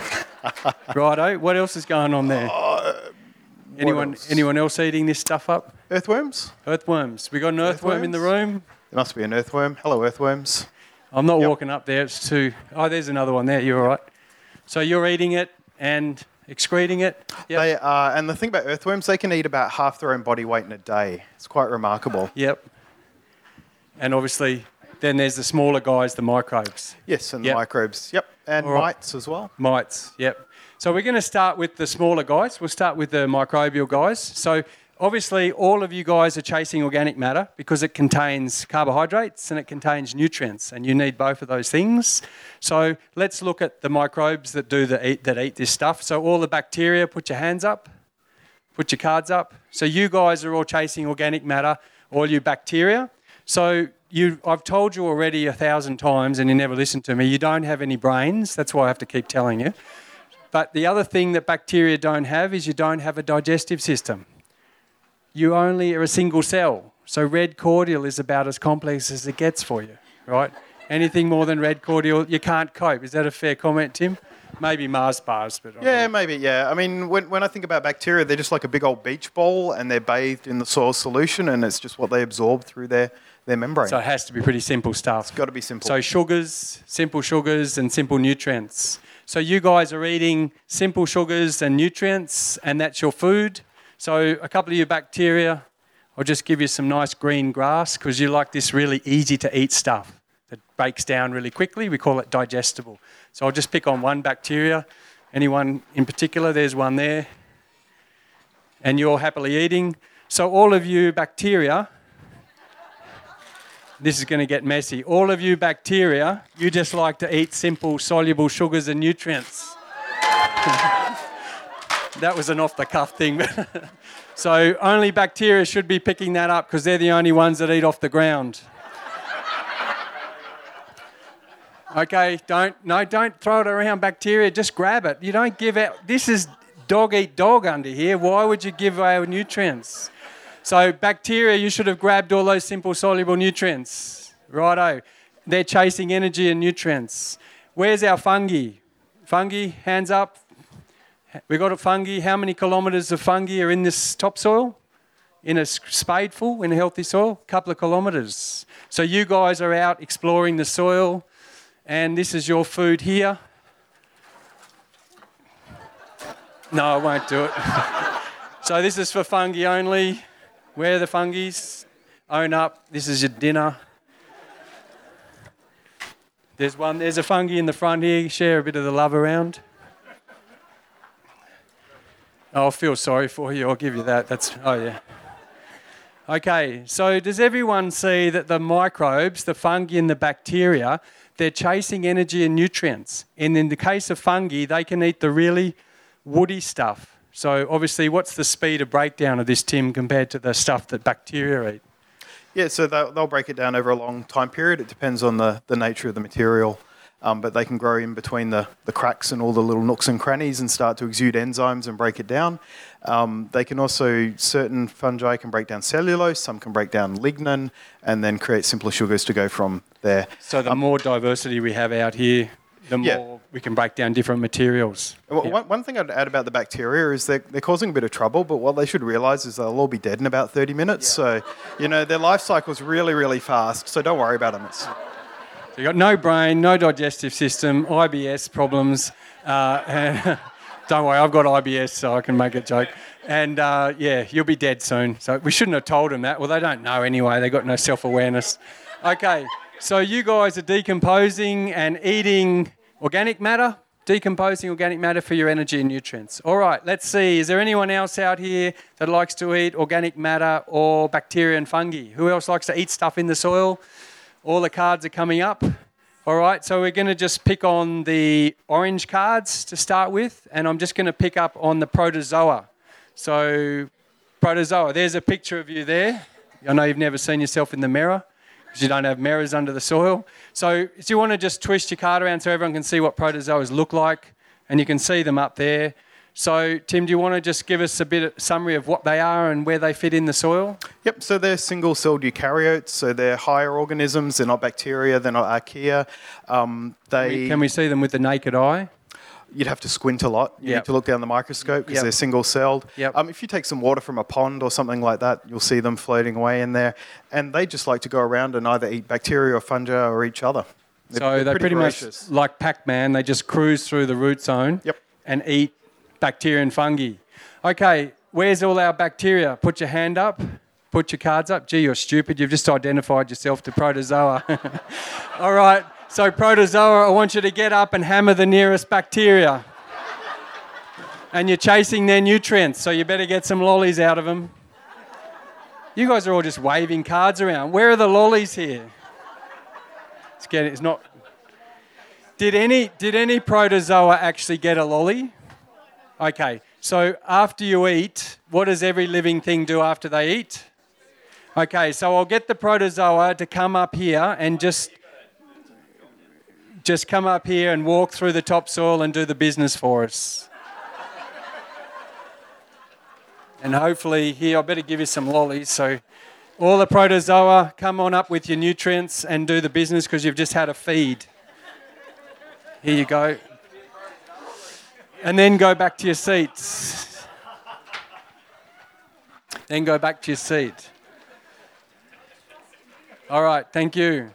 Righto. What else is going on there? Uh, anyone else? anyone else eating this stuff up? Earthworms? Earthworms. We got an earthworm Earthworms? in the room? There must be an earthworm. Hello, earthworms. I'm not Yep. walking up there. It's too... Oh, there's another one there. You're all right. So you're eating it and excreting it? Yep. They are, and the thing about earthworms, they can eat about half their own body weight in a day. It's quite remarkable. Yep. And obviously, then there's the smaller guys, the microbes. Yes, and Yep. the microbes. Yep, and All right. mites as well. Mites, yep. So we're going to start with the smaller guys. We'll start with the microbial guys. So obviously, all of you guys are chasing organic matter because it contains carbohydrates and it contains nutrients, and you need both of those things. So let's look at the microbes that do the eat that eat this stuff. So all the bacteria, put your hands up, put your cards up. So you guys are all chasing organic matter, all you bacteria. So you, I've told you already a thousand times, and you never listen to me. You don't have any brains. That's why I have to keep telling you. But the other thing that bacteria don't have is you don't have a digestive system. You only are a single cell. So red cordial is about as complex as it gets for you, right? Anything more than red cordial, you can't cope. Is that a fair comment, Tim? Maybe Mars bars, but... Yeah, maybe, yeah. I mean, when, when I think about bacteria, they're just like a big old beach ball and they're bathed in the soil solution and it's just what they absorb through their, their membrane. So it has to be pretty simple stuff. It's got to be simple. So sugars, simple sugars and simple nutrients. So you guys are eating simple sugars and nutrients and that's your food. So a couple of you bacteria, I'll just give you some nice green grass because you like this really easy to eat stuff that breaks down really quickly. We call it digestible. So I'll just pick on one bacteria. Anyone in particular? There's one there. And you're happily eating. So all of you bacteria, this is going to get messy. All of you bacteria, you just like to eat simple soluble sugars and nutrients. That was an off-the-cuff thing. So only bacteria should be picking that up because they're the only ones that eat off the ground. Okay, don't, no, don't throw it around, bacteria, just grab it. You don't give out, this is dog eat dog under here. Why would you give away nutrients? So bacteria, you should have grabbed all those simple soluble nutrients. Righto. They're chasing energy and nutrients. Where's our fungi? Fungi, hands up. We got a fungi. How many kilometres of fungi are in this topsoil? In a spadeful, in a healthy soil? A couple of kilometres. So you guys are out exploring the soil. And this is your food here. No, I won't do it. So this is for fungi only. Where are the fungi? Own up. This is your dinner. There's one. There's a fungi in the front here. Share a bit of the love around. Oh, I feel sorry for you. I'll give you that. That's. Oh yeah. Okay. So does everyone see that the microbes, the fungi and the bacteria, they're chasing energy and nutrients. And in the case of fungi, they can eat the really woody stuff. So obviously, what's the speed of breakdown of this, Tim, compared to the stuff that bacteria eat? Yeah, so they'll, they'll break it down over a long time period. It depends on the, the nature of the material. Um, but they can grow in between the, the cracks and all the little nooks and crannies and start to exude enzymes and break it down. Um, they can also, certain fungi can break down cellulose, some can break down lignin, and then create simpler sugars to go from there. So the um, more diversity we have out here, the yeah. more we can break down different materials. Well, yeah. one, one thing I'd add about the bacteria is they're, they're causing a bit of trouble, but what they should realise is they'll all be dead in about thirty minutes. Yeah. So, you know, their life cycle's really, really fast, so don't worry about them. It's, So you've got no brain, no digestive system, I B S problems. Uh, don't worry, I've got I B S, so I can make a joke. And uh, yeah, you'll be dead soon. So we shouldn't have told them that. Well, they don't know anyway. They've got no self-awareness. Okay, so you guys are decomposing and eating organic matter, decomposing organic matter for your energy and nutrients. All right, let's see. Is there anyone else out here that likes to eat organic matter or bacteria and fungi? Who else likes to eat stuff in the soil? All the cards are coming up. All right, so we're going to just pick on the orange cards to start with, and I'm just going to pick up on the protozoa. So, protozoa, there's a picture of you there. I know you've never seen yourself in the mirror because you don't have mirrors under the soil. So, do you want to just twist your card around so everyone can see what protozoas look like? And you can see them up there. So, Tim, do you want to just give us a bit of summary of what they are and where they fit in the soil? Yep, so they're single-celled eukaryotes, so they're higher organisms. They're not bacteria, they're not archaea. Um, they Can we, can we see them with the naked eye? You'd have to squint a lot. You Yep. need to look down the microscope because Yep. they're single-celled. Yep. Um, if you take some water from a pond or something like that, you'll see them floating away in there. And they just like to go around and either eat bacteria or fungi or each other. They're, So they're they're pretty, voracious. much like Pac-Man. They just cruise through the root zone Yep. and eat bacteria and fungi. Okay, where's all our bacteria? Put your hand up. Put your cards up. Gee, you're stupid. You've just identified yourself to protozoa. All right, so protozoa, I want you to get up and hammer the nearest bacteria. And you're chasing their nutrients, so you better get some lollies out of them. You guys are all just waving cards around. Where are the lollies here? It's getting, it's not... Did any, did any protozoa actually get a lolly? Okay, so after you eat, what does every living thing do after they eat? Okay, so I'll get the protozoa to come up here and just, just come up here and walk through the topsoil and do the business for us. And hopefully here, I better give you some lollies. So All the protozoa, come on up with your nutrients and do the business because you've just had a feed. Here you go. And then go back to your seats. Then go back to your seat. All right, thank you.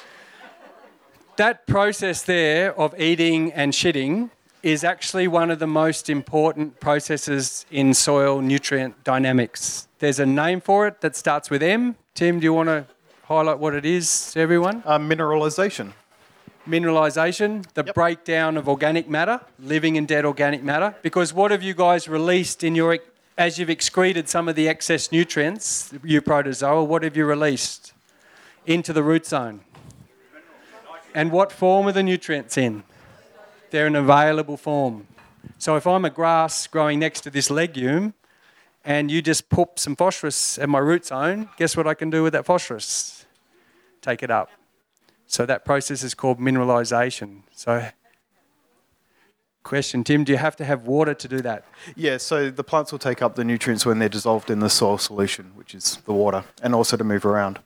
That process there of eating and shitting is actually one of the most important processes in soil nutrient dynamics. There's a name for it that starts with M. Tim, do you want to highlight what it is to everyone? Uh, mineralisation. Mineralisation, the Yep. breakdown of organic matter, living and dead organic matter. Because what have you guys released in your, as you've excreted some of the excess nutrients, you protozoa, what have you released into the root zone? And what form are the nutrients in? They're in available form. So if I'm a grass growing next to this legume and you just pop some phosphorus at my root zone, guess what I can do with that phosphorus? Take it up. So that process is called mineralisation. So, question, Tim, do you have to have water to do that? Yeah, so the plants will take up the nutrients when they're dissolved in the soil solution, which is the water, and also to move around.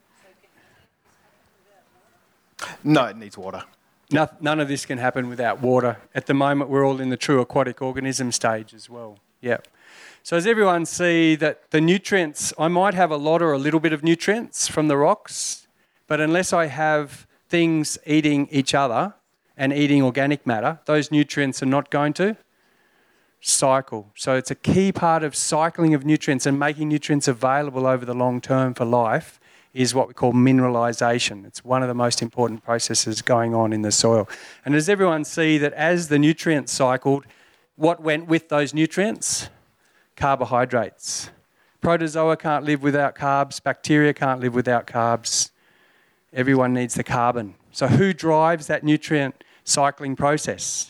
No, it needs water. No, none of this can happen without water. At the moment, we're all in the true aquatic organism stage as well. Yeah. So does everyone see that the nutrients, I might have a lot or a little bit of nutrients from the rocks, but unless I have things eating each other and eating organic matter, those nutrients are not going to cycle. So it's a key part of cycling of nutrients and making nutrients available over the long term for life is what we call mineralisation. It's one of the most important processes going on in the soil. And does everyone see that as the nutrients cycled, what went with those nutrients? Carbohydrates. Protozoa can't live without carbs. Bacteria can't live without carbs. Everyone needs the carbon. So who drives that nutrient cycling process?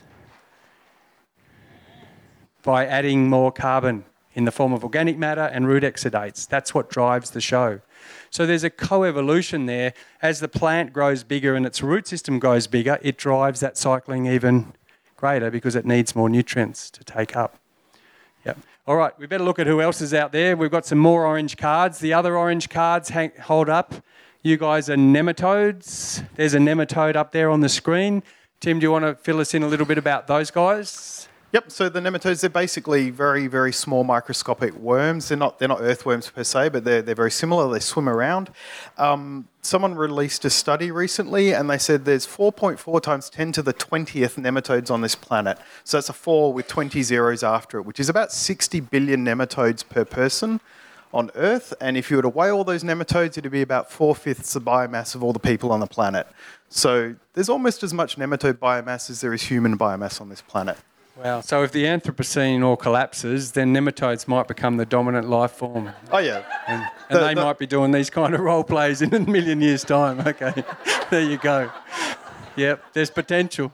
By adding more carbon in the form of organic matter and root exudates. That's what drives the show. So there's a coevolution there. As the plant grows bigger and its root system grows bigger, it drives that cycling even greater because it needs more nutrients to take up. Yep. All right, we better look at who else is out there. We've got some more orange cards. The other orange cards hang, hold up. You guys are nematodes. There's a nematode up there on the screen. Tim, do you want to fill us in a little bit about those guys? Yep, so the nematodes, they're basically very, very small microscopic worms. They're not they're not earthworms per se, but they're, they're very similar. They swim around. Um, someone released a study recently, and they said there's four point four times ten to the twentieth nematodes on this planet. So that's a four with twenty zeros after it, which is about sixty billion nematodes per person on Earth. And if you were to weigh all those nematodes, it'd be about four-fifths the biomass of all the people on the planet. So there's almost as much nematode biomass as there is human biomass on this planet. Wow. So if the Anthropocene all collapses, then nematodes might become the dominant life form. Oh, yeah. And, and The- they the- might be doing these kind of role plays in a million years' time. Okay. There you go. Yep. There's potential.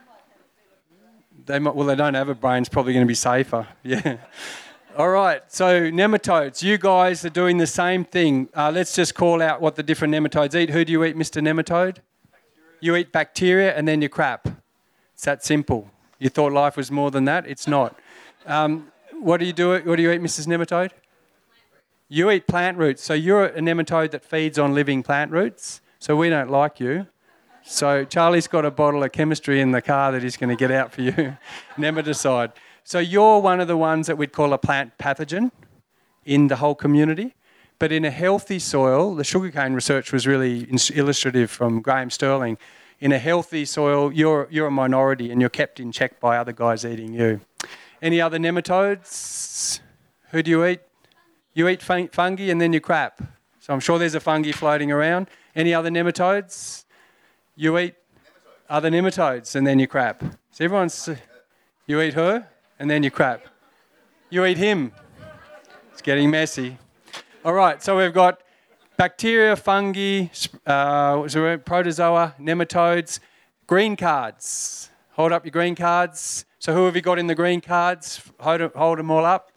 They might, well, they don't have a brain. It's probably going to be safer. Yeah. All right. So nematodes, you guys are doing the same thing. Uh, let's just call out what the different nematodes eat. Who do you eat, Mister Nematode? Bacteria. You eat bacteria and then you crap. It's that simple. You thought life was more than that? It's not. Um, what do you do? What do you eat, Missus Nematode? You eat plant roots. So you're a nematode that feeds on living plant roots. So we don't like you. So Charlie's got a bottle of chemistry in the car that he's going to get out for you. Nematicide. So you're one of the ones that we'd call a plant pathogen in the whole community. But in a healthy soil, the sugarcane research was really illustrative from Graham Sterling. In a healthy soil, you're you're a minority and you're kept in check by other guys eating you. Any other nematodes? Who do you eat? You eat fun- fungi and then you crap. So I'm sure there's a fungi floating around. Any other nematodes? You eat nematodes. Other nematodes and then you crap. So everyone's... You eat her and then you crap. You eat him. It's getting messy. All right, so we've got bacteria, fungi, uh, protozoa, nematodes, green cards. Hold up your green cards. So who have you got in the green cards? Hold, hold them all up.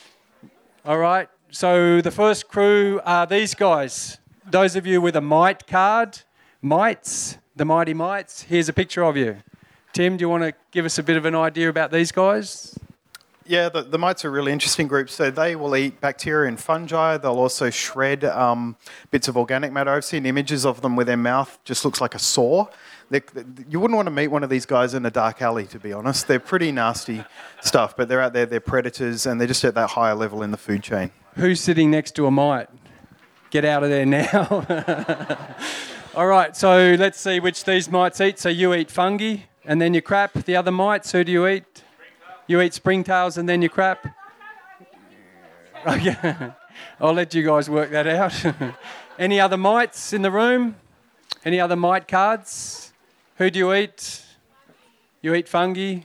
All right. So the first crew are these guys. Those of you with a mite card, mites, the mighty mites. Here's a picture of you. Tim, do you want to give us a bit of an idea about these guys? Yeah, the, the mites are a really interesting group. So they will eat bacteria and fungi. They'll also shred um, bits of organic matter. I've seen images of them where their mouth just looks like a saw. They, you wouldn't want to meet one of these guys in a dark alley, to be honest. They're pretty nasty stuff, but they're out there, they're predators, and they're just at that higher level in the food chain. Who's sitting next to a mite? Get out of there now. All right, so let's see which these mites eat. So you eat fungi, and then you crap. The other mites, who do you eat? You eat springtails and then you crap? Okay. I'll let you guys work that out. Any other mites in the room? Any other mite cards? Who do you eat? You eat fungi?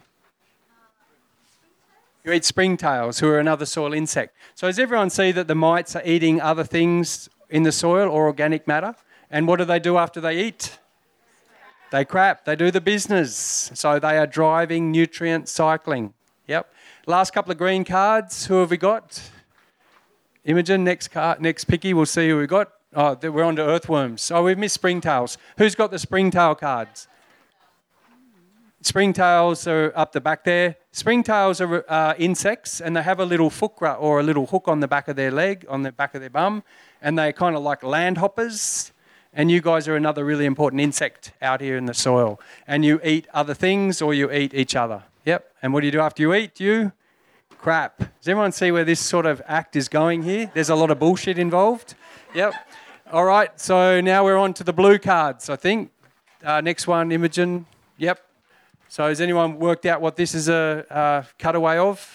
You eat springtails, who are another soil insect. So does everyone see that the mites are eating other things in the soil or organic matter? And what do they do after they eat? They crap. They do the business. So they are driving nutrient cycling. Yep. Last couple of green cards. Who have we got? Imogen, next card, next picky. We'll see who we got. Oh, we're on to earthworms. Oh, we've missed springtails. Who's got the springtail cards? Springtails are up the back there. Springtails are uh, insects, and they have a little fukra or a little hook on the back of their leg, on the back of their bum, and they're kind of like land hoppers. And you guys are another really important insect out here in the soil. And you eat other things or you eat each other. Yep. And what do you do after you eat? You crap. Does everyone see where this sort of act is going here? There's a lot of bullshit involved. Yep. All right. So now we're on to the blue cards, I think. Uh, next one, Imogen. Yep. So has anyone worked out what this is a, a cutaway of?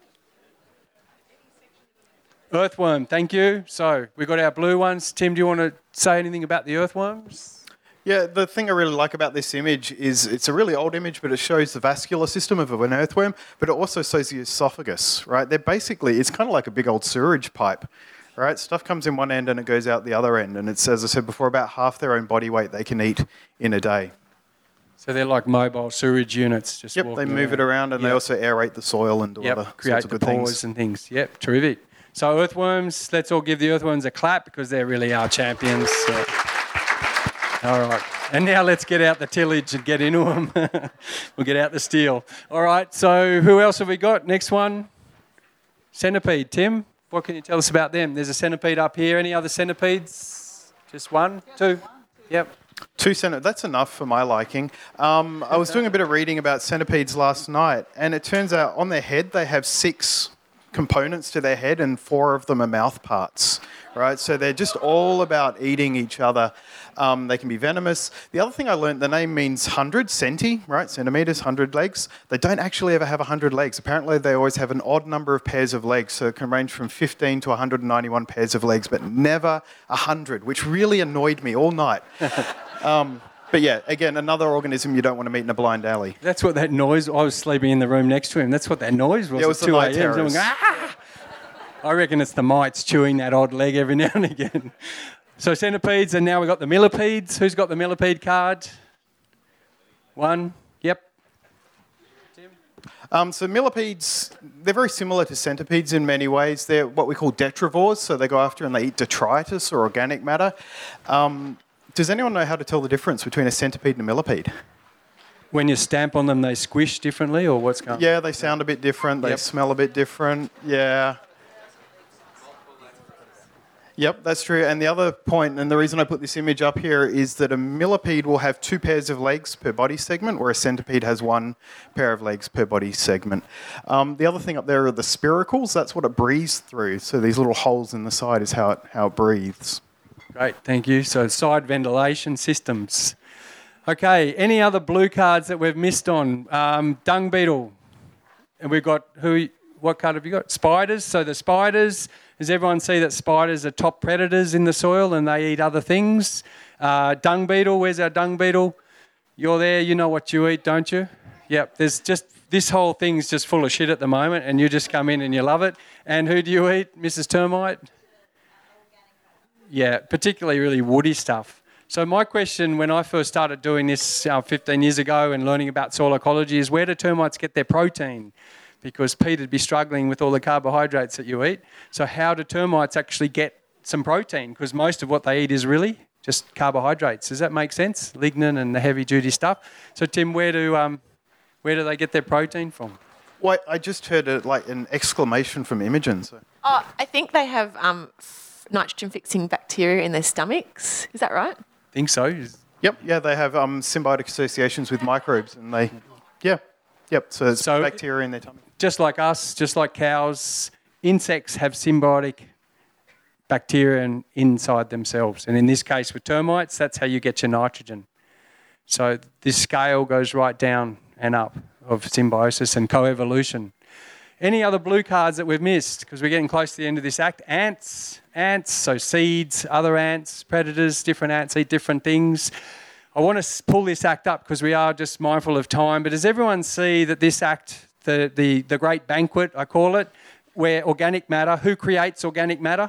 Earthworm, thank you. So we've got our blue ones. Tim, do you want to say anything about the earthworms? Yeah, the thing I really like about this image is it's a really old image, but it shows the vascular system of an earthworm, but it also shows the esophagus, right? They're basically, it's kind of like a big old sewerage pipe, right? Stuff comes in one end and it goes out the other end. And it's, as I said before, about half their own body weight they can eat in a day. So they're like mobile sewerage units. Just yep, they move around. it around and yep. they also aerate the soil and do yep, other create sorts of the good pores things. and things. Yep, terrific. So earthworms, let's all give the earthworms a clap because they really are champions. So. All right. And now let's get out the tillage and get into them. We'll get out the steel. All right. So who else have we got? Next one. Centipede. Tim, what can you tell us about them? There's a centipede up here. Any other centipedes? Just one? Two? Yep. Two centipedes, that's enough for my liking. Um, I was doing a bit of reading about centipedes last night, and it turns out on their head they have six components to their head, and four of them are mouth parts, right? So they're just all about eating each other. Um, they can be venomous. The other thing I learned, the name means hundred, centi, right? Centimetres, hundred legs. They don't actually ever have a hundred legs. Apparently they always have an odd number of pairs of legs, so it can range from fifteen to one hundred ninety-one pairs of legs, but never a hundred, which really annoyed me all night. um, But yeah, again, another organism you don't want to meet in a blind alley. That's what that noise, I was sleeping in the room next to him, that's what that noise was. Yeah, it was at the two night a.m. terrors. Going, ah! I reckon it's the mites chewing that odd leg every now and again. So centipedes, and now we've got the millipedes. Who's got the millipede card? One. Yep. Tim? Um, so millipedes, they're very similar to centipedes in many ways. They're what we call detrivores, so they go after and they eat detritus or organic matter. Um, Does anyone know how to tell the difference between a centipede and a millipede? When you stamp on them, they squish differently, or what's going on? Yeah, they sound a bit different. They Yep. smell a bit different. Yeah. Yep, that's true. And the other point, and the reason I put this image up here, is that a millipede will have two pairs of legs per body segment, where a centipede has one pair of legs per body segment. Um, the other thing up there are the spiracles. That's what it breathes through. So these little holes in the side is how it, how it breathes. Great, thank you. So side ventilation systems. Okay, any other blue cards that we've missed on? Um, dung beetle. And we've got, who? What card have you got? Spiders. So the spiders, does everyone see that spiders are top predators in the soil and they eat other things? Uh, dung beetle, where's our dung beetle? You're there, you know what you eat, don't you? Yep, there's just, this whole thing's just full of shit at the moment and you just come in and you love it. And who do you eat, Missus Termite? Yeah, particularly really woody stuff. So my question when I first started doing this uh, fifteen years ago and learning about soil ecology is, where do termites get their protein? Because Pete'd be struggling with all the carbohydrates that you eat. So how do termites actually get some protein? Because most of what they eat is really just carbohydrates. Does that make sense? Lignin and the heavy duty stuff. So Tim, where do um, where do they get their protein from? Well, I just heard a, like an exclamation from Imogen. So. Oh, I think they have um, f- nitrogen-fixing bacteria in their stomachs. Is that right? Think so. Yep, yeah, they have um, symbiotic associations with microbes, and they, yeah, yep, so it's So- bacteria in their tummy. Just like us, just like cows, insects have symbiotic bacteria in- inside themselves. And in this case with termites, that's how you get your nitrogen. So this scale goes right down and up of symbiosis and coevolution. Any other blue cards that we've missed? Because we're getting close to the end of this act. Ants, ants, so seeds, other ants, predators, different ants eat different things. I want to pull this act up because we are just mindful of time. But does everyone see that this act, the, the, the great banquet, I call it, where organic matter, who creates organic matter?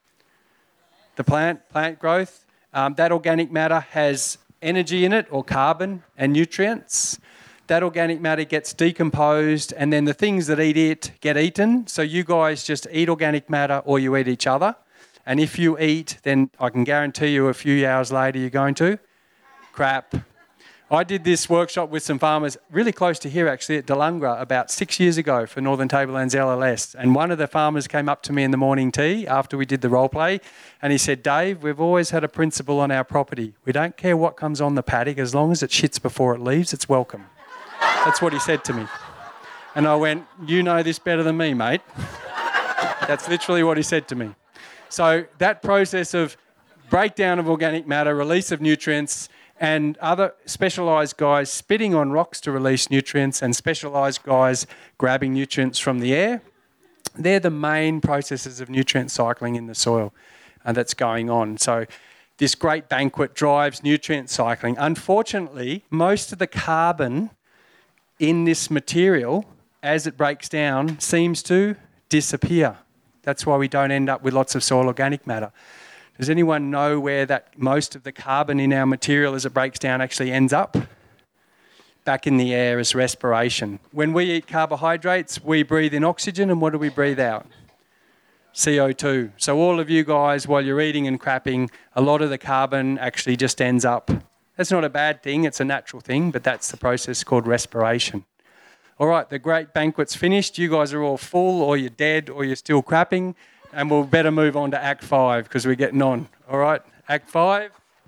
The plant, plant growth. Um, that organic matter has energy in it, or carbon and nutrients. That organic matter gets decomposed, and then the things that eat it get eaten. So you guys just eat organic matter or you eat each other. And if you eat, then I can guarantee you a few hours later you're going to crap. I did this workshop with some farmers really close to here, actually, at Delungra about six years ago for Northern Tablelands L L S. And one of the farmers came up to me in the morning tea after we did the role play, and he said, Dave, we've always had a principle on our property. We don't care what comes on the paddock, as long as it shits before it leaves, it's welcome. That's what he said to me. And I went, you know this better than me, mate. That's literally what he said to me. So that process of breakdown of organic matter, release of nutrients, and other specialised guys spitting on rocks to release nutrients and specialised guys grabbing nutrients from the air. They're the main processes of nutrient cycling in the soil uh, that's going on. So this great banquet drives nutrient cycling. Unfortunately, most of the carbon in this material, as it breaks down, seems to disappear. That's why we don't end up with lots of soil organic matter. Does anyone know where that most of the carbon in our material as it breaks down actually ends up? Back in the air as respiration. When we eat carbohydrates, we breathe in oxygen, and what do we breathe out? C O two. So all of you guys, while you're eating and crapping, a lot of the carbon actually just ends up. That's not a bad thing, it's a natural thing, but that's the process called respiration. All right, the great banquet's finished. You guys are all full, or you're dead, or you're still crapping. And we'll better move on to Act five because we're getting on. All right, Act five.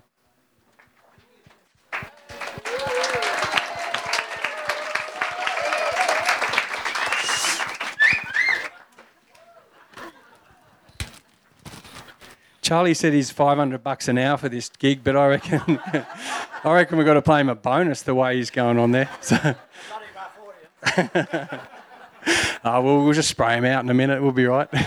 Charlie said he's five hundred bucks an hour for this gig, but I reckon I reckon we've got to pay him a bonus the way he's going on there. So. Oh, well, we'll just spray him out in a minute. We'll be right.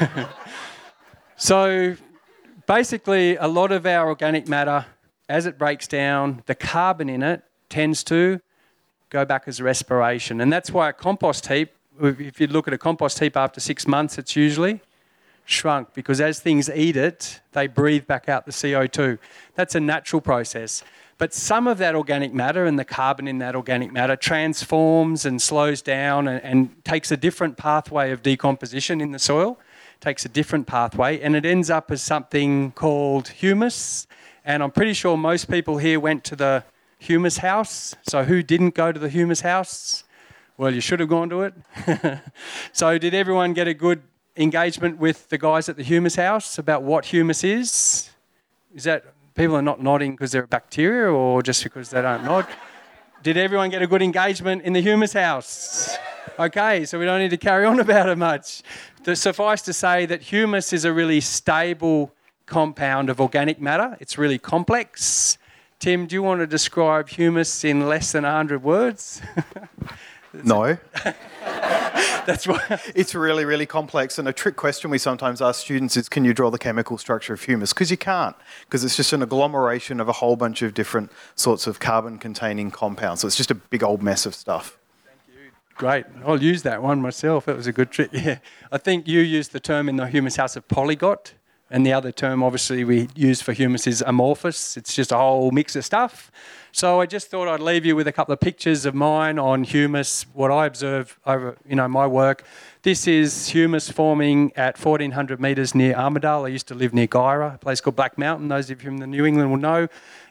So basically, a lot of our organic matter, as it breaks down, the carbon in it tends to go back as respiration. And that's why a compost heap, if you look at a compost heap after six months, it's usually shrunk, because as things eat it, they breathe back out the C O two. That's a natural process. But some of that organic matter and the carbon in that organic matter transforms and slows down and, and takes a different pathway of decomposition in the soil, takes a different pathway, and it ends up as something called humus. And I'm pretty sure most people here went to the humus house. So who didn't go to the humus house? Well, you should have gone to it. So did everyone get a good engagement with the guys at the humus house about what humus is? Is that... People are not nodding because they're a bacteria or just because they don't nod. Did everyone get a good engagement in the humus house? Okay, so we don't need to carry on about it much. To suffice to say that humus is a really stable compound of organic matter. It's really complex. Tim, do you want to describe humus in less than one hundred words? No. That's why. It's really, really complex. And a trick question we sometimes ask students is, can you draw the chemical structure of humus? Because you can't, because it's just an agglomeration of a whole bunch of different sorts of carbon-containing compounds. So it's just a big old mess of stuff. Thank you. Great. I'll use that one myself. That was a good trick. Yeah. I think you used the term in the humus house of polygot. And the other term, obviously, we use for humus is amorphous. It's just a whole mix of stuff. So I just thought I'd leave you with a couple of pictures of mine on humus, what I observe over, you know, my work. This is humus forming at fourteen hundred metres near Armidale. I used to live near Guyra, a place called Black Mountain. Those of you from the New England will know.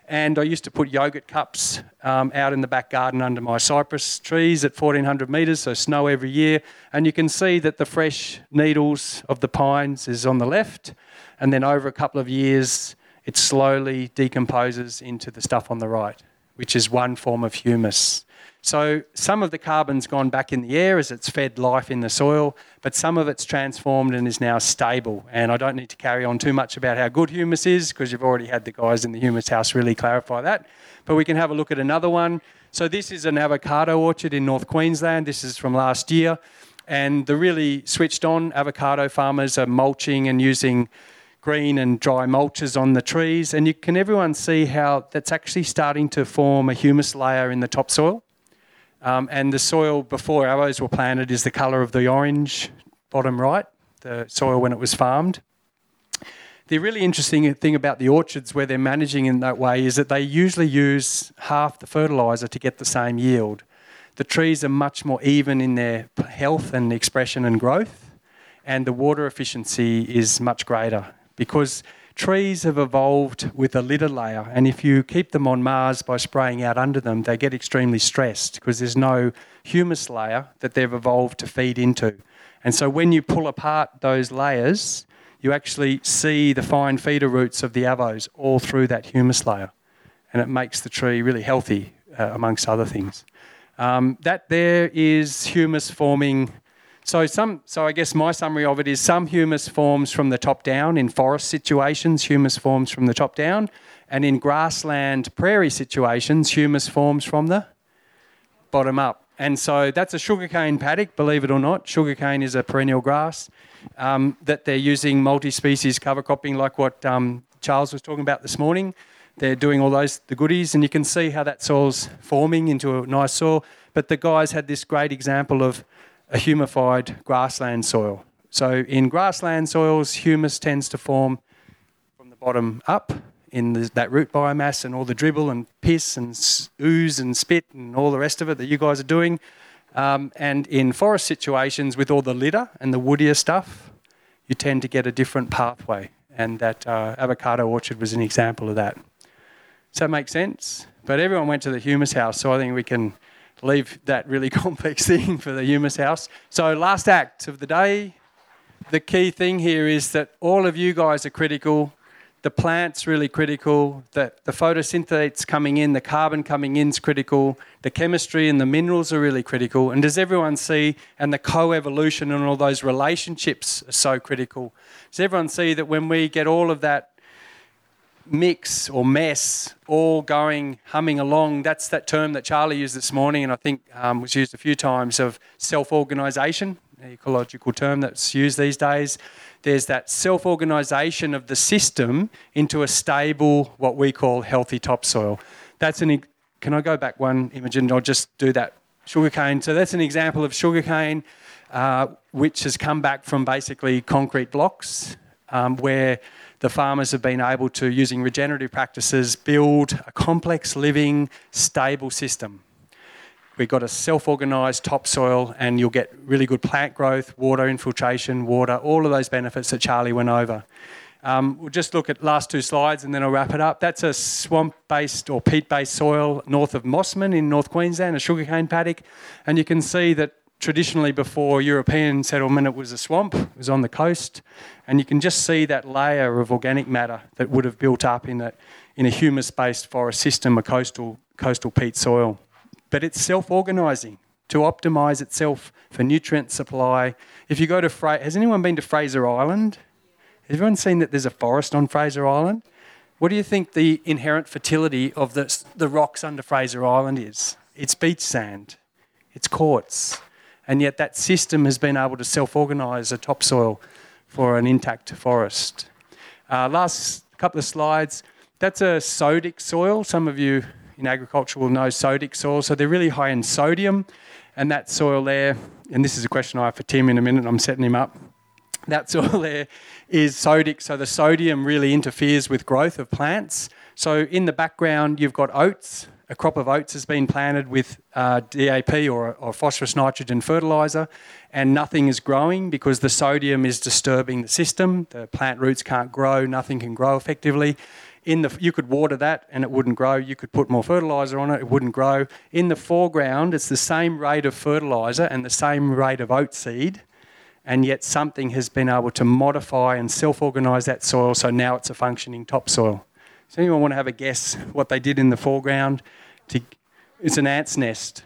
And I used to put yogurt cups um, out in the back garden under my cypress trees at fourteen hundred metres, so snow every year. And you can see that the fresh needles of the pines is on the left, and then over a couple of years it slowly decomposes into the stuff on the right, which is one form of humus. So some of the carbon's gone back in the air as it's fed life in the soil, but some of it's transformed and is now stable. And I don't need to carry on too much about how good humus is, because you've already had the guys in the Humus House really clarify that. But we can have a look at another one. So this is an avocado orchard in North Queensland. This is from last year. And the really switched on avocado farmers are mulching and using green and dry mulches on the trees. And you can everyone see how that's actually starting to form a humus layer in the topsoil. Um, and the soil before avos were planted is the colour of the orange, bottom right, the soil when it was farmed. The really interesting thing about the orchards where they're managing in that way is that they usually use half the fertiliser to get the same yield. The trees are much more even in their health and expression and growth, and the water efficiency is much greater because trees have evolved with a litter layer, and if you keep them on Mars by spraying out under them, they get extremely stressed because there's no humus layer that they've evolved to feed into. And so when you pull apart those layers, you actually see the fine feeder roots of the avos all through that humus layer, and it makes the tree really healthy, uh, amongst other things. Um, that there is humus forming. So some, so I guess my summary of it is some humus forms from the top down. In forest situations, humus forms from the top down. And in grassland prairie situations, humus forms from the bottom up. And so that's a sugarcane paddock, believe it or not. Sugarcane is a perennial grass um, that they're using multi-species cover cropping like what um, Charles was talking about this morning. They're doing all those, the goodies, and you can see how that soil's forming into a nice soil. But the guys had this great example of a humified grassland soil. So in grassland soils, humus tends to form from the bottom up in the, that root biomass and all the dribble and piss and ooze and spit and all the rest of it that you guys are doing. Um, and in forest situations with all the litter and the woodier stuff, you tend to get a different pathway. And that uh, avocado orchard was an example of that. Does that make sense? But everyone went to the Humus House, so I think we can leave that really complex thing for the Humus House. So last act of the day, the key thing here is that all of you guys are critical. The plant's really critical. The, the photosynthetes coming in, the carbon coming in is critical. The chemistry and the minerals are really critical. And does everyone see, and the co-evolution and all those relationships are so critical. Does everyone see that when we get all of that mix or mess all going, humming along, that's that term that Charlie used this morning and I think um, was used a few times of self-organisation, an ecological term that's used these days. There's that self-organisation of the system into a stable, what we call healthy topsoil. That's an, can I go back one, Imogen? I'll just do that. Sugarcane. So that's an example of sugarcane, uh, which has come back from basically concrete blocks um, where the farmers have been able to, using regenerative practices, build a complex living, stable system. We've got a self-organised topsoil and you'll get really good plant growth, water infiltration, water, all of those benefits that Charlie went over. Um, we'll just look at last two slides and then I'll wrap it up. That's a swamp-based or peat-based soil north of Mossman in North Queensland, a sugarcane paddock. And you can see that traditionally before European settlement it was a swamp, it was on the coast, and you can just see that layer of organic matter that would have built up in a, in a humus-based forest system, a coastal, coastal peat soil. But it's self-organising to optimise itself for nutrient supply. If you go to, Fra- has anyone been to Fraser Island? Has everyone seen that there's a forest on Fraser Island? What do you think the inherent fertility of the, the rocks under Fraser Island is? It's beach sand, it's quartz. And yet that system has been able to self-organise a topsoil for an intact forest. Uh, last couple of slides. That's a sodic soil. Some of you in agriculture will know sodic soil. So they're really high in sodium. And that soil there, and this is a question I have for Tim in a minute, I'm setting him up. That soil there is sodic, so the sodium really interferes with growth of plants. So in the background, you've got oats. A crop of oats has been planted with uh, D A P or, or phosphorus nitrogen fertiliser, and nothing is growing because the sodium is disturbing the system. The plant roots can't grow, nothing can grow effectively. in the you could water that and it wouldn't grow. You could put more fertiliser on it, it wouldn't grow. In the foreground, it's the same rate of fertiliser and the same rate of oat seed, and yet something has been able to modify and self-organise that soil, so now it's a functioning topsoil. Does anyone want to have a guess what they did in the foreground? To, it's an ant's nest.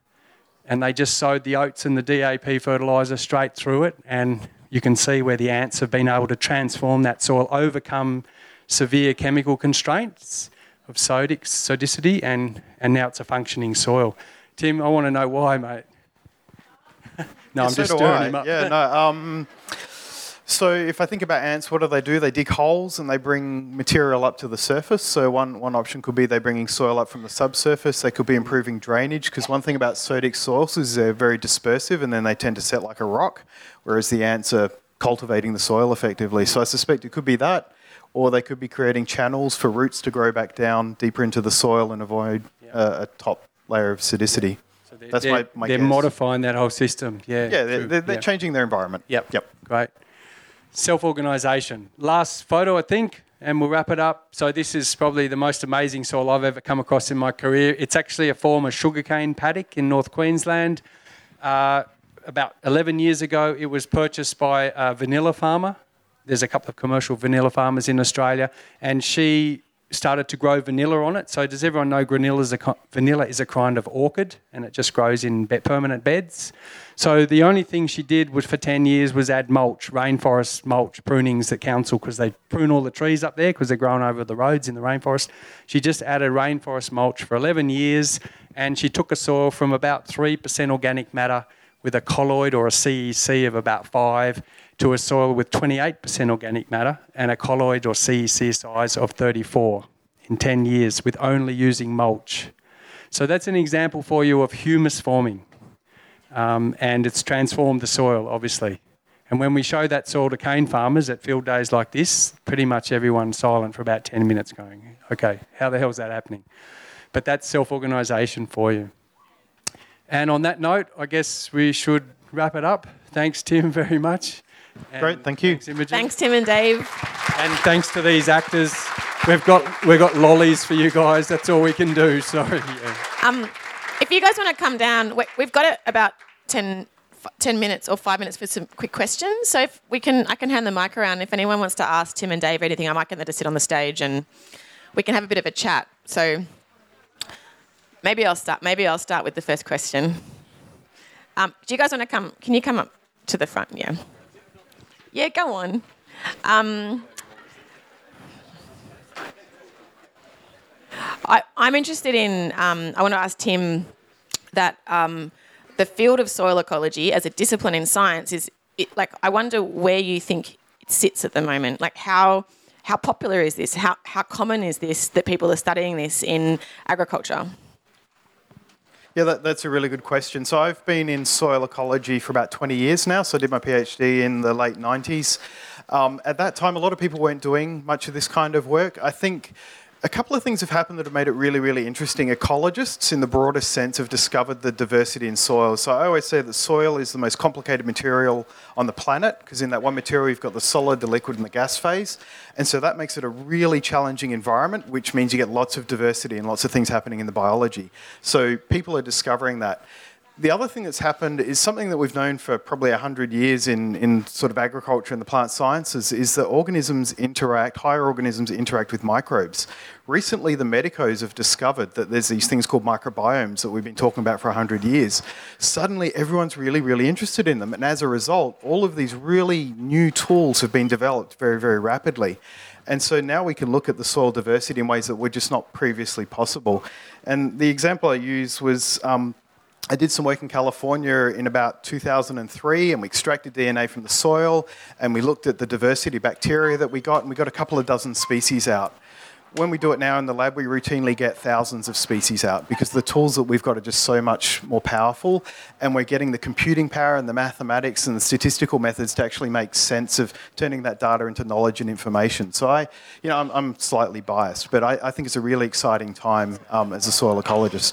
And they just sowed the oats and the D A P fertiliser straight through it, and you can see where the ants have been able to transform that soil, overcome severe chemical constraints of sodic, sodicity, and, and now it's a functioning soil. Tim, I want to know why, mate. no, yeah, I'm so just do stirring I. him up. Yeah, no. Um, so if I think about ants, what do they do? They dig holes and they bring material up to the surface. So one, one option could be they're bringing soil up from the subsurface. They could be improving drainage, because one thing about sodic soils is they're very dispersive and then they tend to set like a rock, whereas the ants are cultivating the soil effectively. So I suspect it could be that, or they could be creating channels for roots to grow back down deeper into the soil and avoid Yeah. uh, a top layer of sodicity. So they're, That's they're, my, my They're guess. modifying that whole system. Yeah, Yeah, they're, true. they're, they're Yeah. changing their environment. Yep. Yep. Great. Self-organisation. Last photo, I think, and we'll wrap it up. So this is probably the most amazing soil I've ever come across in my career. It's actually a former sugarcane paddock in North Queensland. Uh, about eleven years ago, it was purchased by a vanilla farmer. There's a couple of commercial vanilla farmers in Australia, and she started to grow vanilla on it. So does everyone know vanilla is a, vanilla is a kind of orchid, and it just grows in be- permanent beds? So the only thing she did was for ten years was add mulch, rainforest mulch, prunings at council, because they prune all the trees up there because they're growing over the roads in the rainforest. She just added rainforest mulch for eleven years, and she took a soil from about three percent organic matter with a colloid or a C E C of about five to a soil with twenty-eight percent organic matter and a colloid or C E C size of thirty-four in ten years with only using mulch. So that's an example for you of humus forming. Um, and it's transformed the soil, obviously. And when we show that soil to cane farmers at field days like this, pretty much everyone's silent for about ten minutes going, okay, how the hell is that happening? But that's self-organisation for you. And on that note, I guess we should wrap it up. Thanks, Tim, very much. And Great, thank you. Thanks, Imogen. Thanks, Tim and Dave. And thanks to these actors. We've got we've got lollies for you guys. That's all we can do. Sorry. Yeah. Um, if you guys want to come down, we- we've got it about ten, f- ten minutes or five minutes for some quick questions. So if we can, I can hand the mic around. If anyone wants to ask Tim and Dave anything, I might get them to sit on the stage and we can have a bit of a chat. So maybe I'll start. Maybe I'll start with the first question. Um, do you guys want to come? Can you come up to the front? Yeah. Yeah, go on. Um, I, I'm interested in, um, I want to ask Tim that um, the field of soil ecology as a discipline in science is, it, like, I wonder where you think it sits at the moment. Like, how how popular is this? How how common is this that people are studying this in agriculture? Yeah, that, that's a really good question. So I've been in soil ecology for about twenty years now. So I did my PhD in the late nineties. Um, at that time, a lot of people weren't doing much of this kind of work. I think a couple of things have happened that have made it really, really interesting. Ecologists, in the broadest sense, have discovered the diversity in soil. So I always say that soil is the most complicated material on the planet, because in that one material you've got the solid, the liquid, and the gas phase. And so that makes it a really challenging environment, which means you get lots of diversity and lots of things happening in the biology. So people are discovering that. The other thing that's happened is something that we've known for probably one hundred years in, in sort of agriculture and the plant sciences, is that organisms interact, higher organisms interact with microbes. Recently, the medicos have discovered that there's these things called microbiomes that we've been talking about for one hundred years. Suddenly, everyone's really, really interested in them. And as a result, all of these really new tools have been developed very, very rapidly. And so now we can look at the soil diversity in ways that were just not previously possible. And the example I used was... Um, I did some work in California in about two thousand three, and we extracted D N A from the soil, and we looked at the diversity of bacteria that we got, and we got a couple of dozen species out. When we do it now in the lab, we routinely get thousands of species out, because the tools that we've got are just so much more powerful, and we're getting the computing power and the mathematics and the statistical methods to actually make sense of turning that data into knowledge and information. So I, you know, I'm, I'm slightly biased, but I, I think it's a really exciting time um, as a soil ecologist.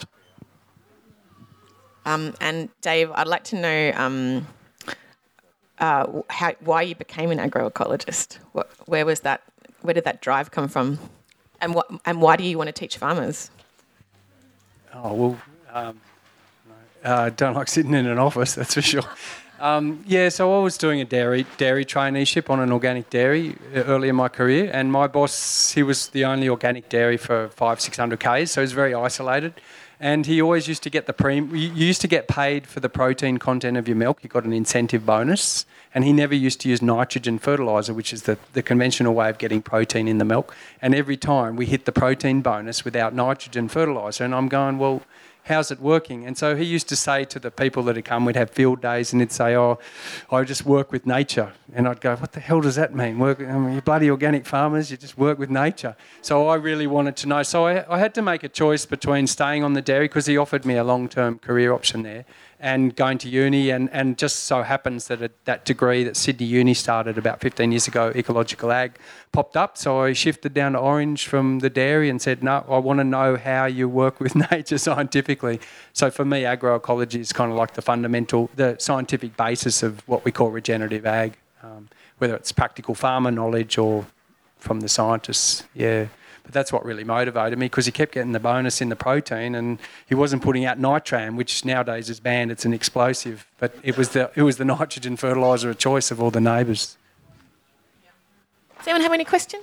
Um, and Dave, I'd like to know um, uh, how, why you became an agroecologist. What, where was that? Where did that drive come from? And what and why do you want to teach farmers? Oh, well, um, no, uh, don't like sitting in an office, that's for sure. Um, yeah, so I was doing a dairy dairy traineeship on an organic dairy early in my career, and my boss, he was the only organic dairy for five, six hundred k's, so he was very isolated. And he always used to get the prem. You used to get paid for the protein content of your milk. You got an incentive bonus, and he never used to use nitrogen fertiliser, which is the, the conventional way of getting protein in the milk. And every time we hit the protein bonus without nitrogen fertiliser, and I'm going, well, how's it working? And so he used to say to the people that had come, we'd have field days, and he'd say, oh, I just work with nature. And I'd go, what the hell does that mean? Work, I mean, you're bloody organic farmers, you just work with nature. So I really wanted to know. So I, I had to make a choice between staying on the dairy, because he offered me a long-term career option there, and going to uni, and, and just so happens that a, that degree that Sydney Uni started about fifteen years ago, ecological ag, popped up. So I shifted down to Orange from the dairy and said, no, I want to know how you work with nature scientifically. So for me, agroecology is kind of like the fundamental, the scientific basis of what we call regenerative ag, um, whether it's practical farmer knowledge or from the scientists, yeah. But that's what really motivated me, because he kept getting the bonus in the protein, and he wasn't putting out Nitram, which nowadays is banned. It's an explosive, but it was the it was the nitrogen fertiliser of choice of all the neighbours. Does anyone have any questions?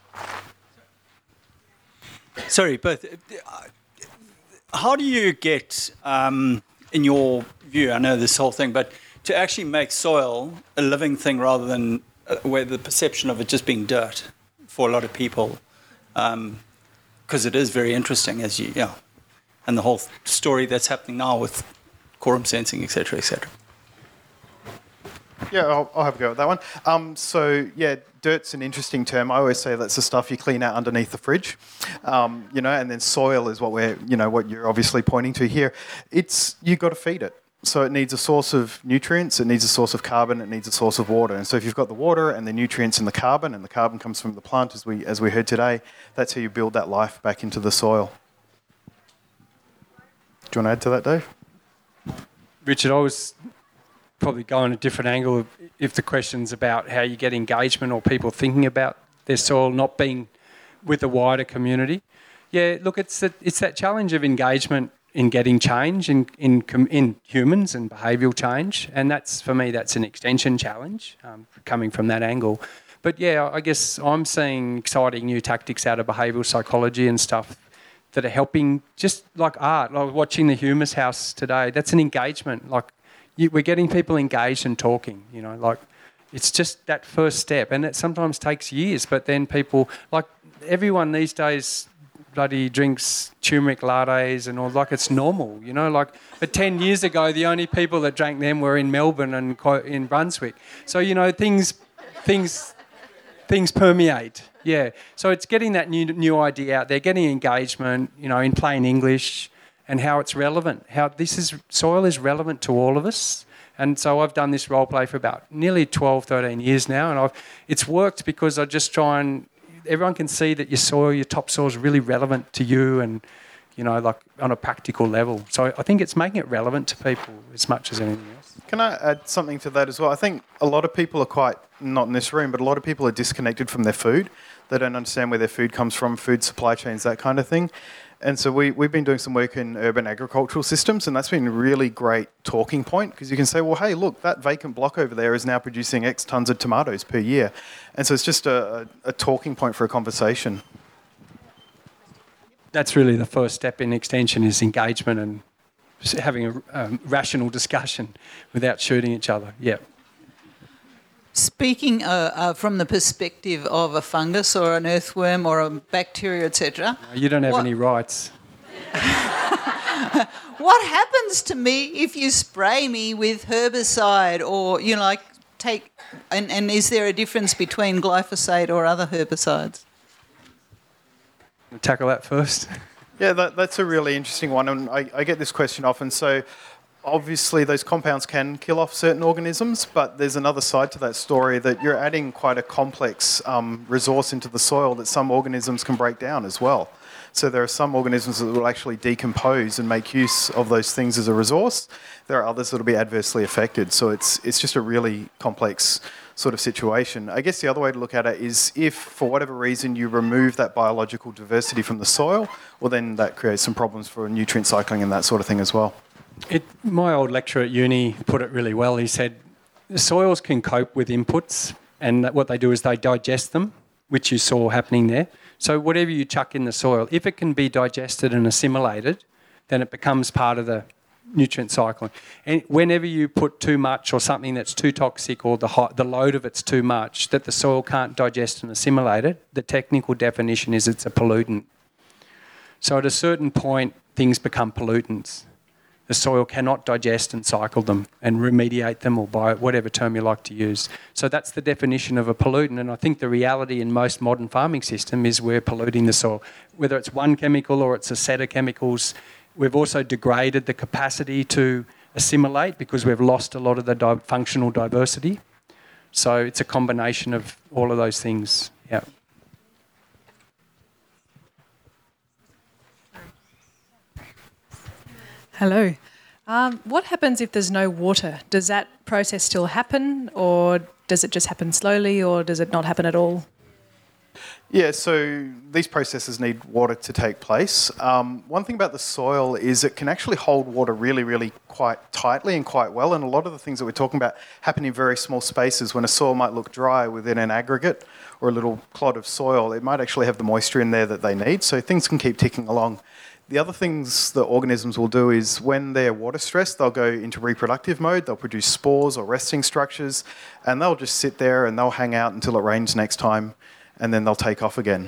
Sorry, but uh, how do you get, um, in your view, I know this whole thing, but to actually make soil a living thing rather than uh, where the perception of it just being dirt for a lot of people? Because um, it is very interesting, as you, yeah, and the whole th- story that's happening now with quorum sensing, et cetera, et cetera. Yeah, I'll, I'll have a go at that one. Um, so, yeah, dirt's an interesting term. I always say that's the stuff you clean out underneath the fridge, um, you know, and then soil is what we're, you know, what you're obviously pointing to here. It's, you've got to feed it. So it needs a source of nutrients, it needs a source of carbon, it needs a source of water. And so if you've got the water and the nutrients and the carbon, and the carbon comes from the plant, as we as we heard today, that's how you build that life back into the soil. Do you want to add to that, Dave? Richard, I was probably going a different angle if the question's about how you get engagement or people thinking about their soil not being with the wider community. Yeah, look, it's that, it's that challenge of engagement in getting change in, in in humans and behavioural change, and that's, for me, that's an extension challenge, um, coming from that angle. But yeah, I guess I'm seeing exciting new tactics out of behavioural psychology and stuff that are helping, just like art, like watching the Humus House today. That's an engagement. Like you, we're getting people engaged and talking. You know, like it's just that first step, and it sometimes takes years. But then people, like everyone these days, bloody drinks turmeric lattes and all, like it's normal, you know, like, but ten years ago, the only people that drank them were in Melbourne and in Brunswick. So, you know, things, things, things permeate, yeah. So it's getting that new, new idea out there, getting engagement, you know, in plain English, and how it's relevant, how this is, soil is relevant to all of us. And so I've done this role play for about nearly twelve, thirteen years now, and I've, it's worked because I just try and, everyone can see that your soil, your topsoil is really relevant to you, and, you know, like on a practical level. So I think it's making it relevant to people as much as anything else. Can I add something to that as well? I think a lot of people are quite, not in this room, but a lot of people are disconnected from their food. They don't understand where their food comes from, food supply chains, that kind of thing. And so we, we've been doing some work in urban agricultural systems, and that's been a really great talking point, because you can say, well, hey, look, that vacant block over there is now producing X tons of tomatoes per year. And so it's just a, a, a talking point for a conversation. That's really the first step in extension, is engagement and having a um, rational discussion without shooting each other. Yeah. Speaking uh, uh, from the perspective of a fungus or an earthworm or a bacteria, et cetera. No, you don't have what, any rights. What happens to me if you spray me with herbicide, or, you know, like take, and, and is there a difference between glyphosate or other herbicides? Tackle that first. Yeah, that, that's a really interesting one, and I, I get this question often. So obviously those compounds can kill off certain organisms, but there's another side to that story that you're adding quite a complex um, resource into the soil that some organisms can break down as well. So there are some organisms that will actually decompose and make use of those things as a resource. There are others that will be adversely affected. So it's it's just a really complex sort of situation. I guess the other way to look at it is if, for whatever reason, you remove that biological diversity from the soil, well, then that creates some problems for nutrient cycling and that sort of thing as well. It, my old lecturer at uni put it really well. He said, the soils can cope with inputs, and that what they do is they digest them, which you saw happening there. So whatever you chuck in the soil, if it can be digested and assimilated, then it becomes part of the nutrient cycling. And whenever you put too much or something that's too toxic or the hot, the load of it's too much that the soil can't digest and assimilate it, the technical definition is it's a pollutant. So at a certain point, things become pollutants. The soil cannot digest and cycle them and remediate them, or by whatever term you like to use. So that's the definition of a pollutant, and I think the reality in most modern farming system is we're polluting the soil. Whether it's one chemical or it's a set of chemicals, we've also degraded the capacity to assimilate because we've lost a lot of the di- functional diversity. So it's a combination of all of those things. Yeah. Hello. Um, what happens if there's no water? Does that process still happen, or does it just happen slowly, or does it not happen at all? Yeah, so these processes need water to take place. Um, one thing about the soil is it can actually hold water really, really quite tightly and quite well, and a lot of the things that we're talking about happen in very small spaces. When a soil might look dry within an aggregate or a little clod of soil, it might actually have the moisture in there that they need, so things can keep ticking along. The other things that organisms will do is when they're water stressed, they'll go into reproductive mode, they'll produce spores or resting structures, and they'll just sit there and they'll hang out until it rains next time, and then they'll take off again.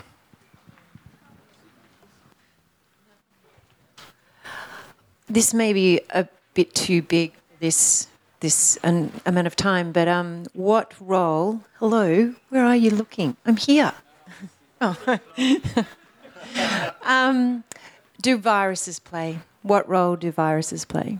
This may be a bit too big, this this an amount of time, but um, what role, hello, where are you looking? I'm here. Oh. um, do viruses play? What role do viruses play?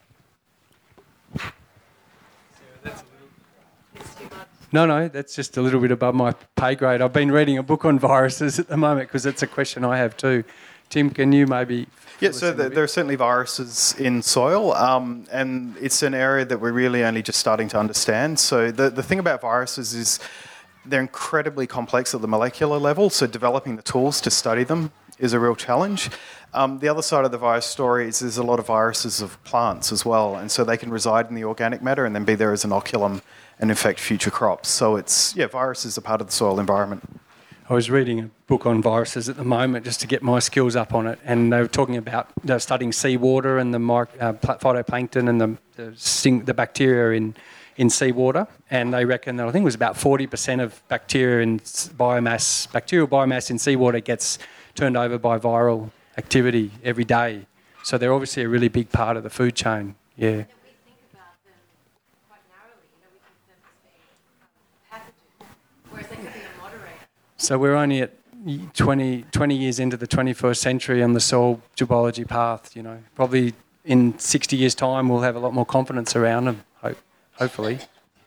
No, no, that's just a little bit above my pay grade. I've been reading a book on viruses at the moment because it's a question I have too. Tim, can you maybe... Yeah, so the, there are certainly viruses in soil, um, and it's an area that we're really only just starting to understand. So the, the thing about viruses is they're incredibly complex at the molecular level, so developing the tools to study them is a real challenge. Um, the other side of the virus story is there's a lot of viruses of plants as well, and so they can reside in the organic matter and then be there as an inoculum and infect future crops. So it's, yeah, viruses are part of the soil environment. I was reading a book on viruses at the moment just to get my skills up on it, and they were talking about, they were studying seawater and the uh, phytoplankton and the the, sting, the bacteria in, in seawater, and they reckon that I think it was about forty percent of bacteria in biomass, bacterial biomass in seawater gets turned over by viral activity every day. So they're obviously a really big part of the food chain. Yeah. So we're only at twenty, twenty years into the twenty-first century on the soil geology path. You know, probably in sixty years' time we'll have a lot more confidence around them. Hope, hopefully.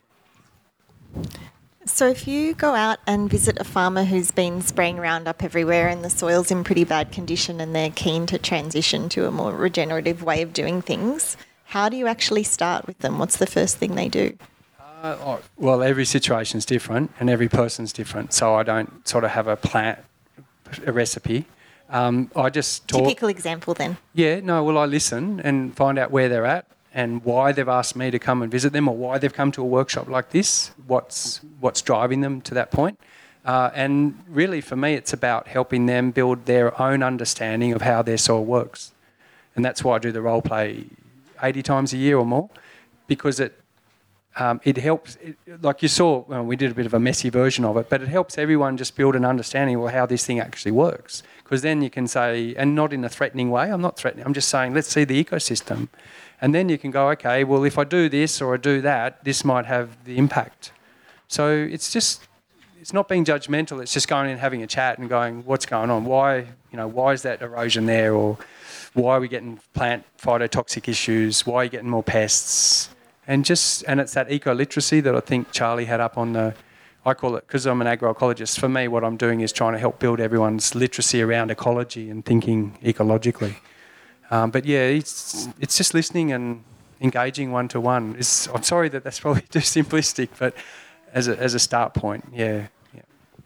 So if you go out and visit a farmer who's been spraying Roundup everywhere and the soil's in pretty bad condition and they're keen to transition to a more regenerative way of doing things, how do you actually start with them? What's the first thing they do? Uh, oh, well, every situation's different and every person's different, so I don't sort of have a plan, a recipe. Um, I just talk. Typical example then. Yeah, no, well, I listen and find out where they're at and why they've asked me to come and visit them, or why they've come to a workshop like this, what's what's driving them to that point. Uh, and really, for me, it's about helping them build their own understanding of how their soil works. And that's why I do the role play eighty times a year or more, because it um, it helps, it, like you saw, well, we did a bit of a messy version of it, but it helps everyone just build an understanding of how this thing actually works. Because then you can say, and not in a threatening way, I'm not threatening, I'm just saying, let's see the ecosystem. And then you can go, okay, well, if I do this or I do that, this might have the impact. So it's just, it's not being judgmental. It's just going and having a chat and going, what's going on? Why, you know, why is that erosion there? Or why are we getting plant phytotoxic issues? Why are you getting more pests? And just and it's that eco-literacy that I think Charlie had up on the, I call it, because I'm an agroecologist, for me what I'm doing is trying to help build everyone's literacy around ecology and thinking ecologically. Um, but yeah, it's it's just listening and engaging one-to-one. It's, I'm sorry that that's probably too simplistic, but as a, as a start point, yeah. yeah.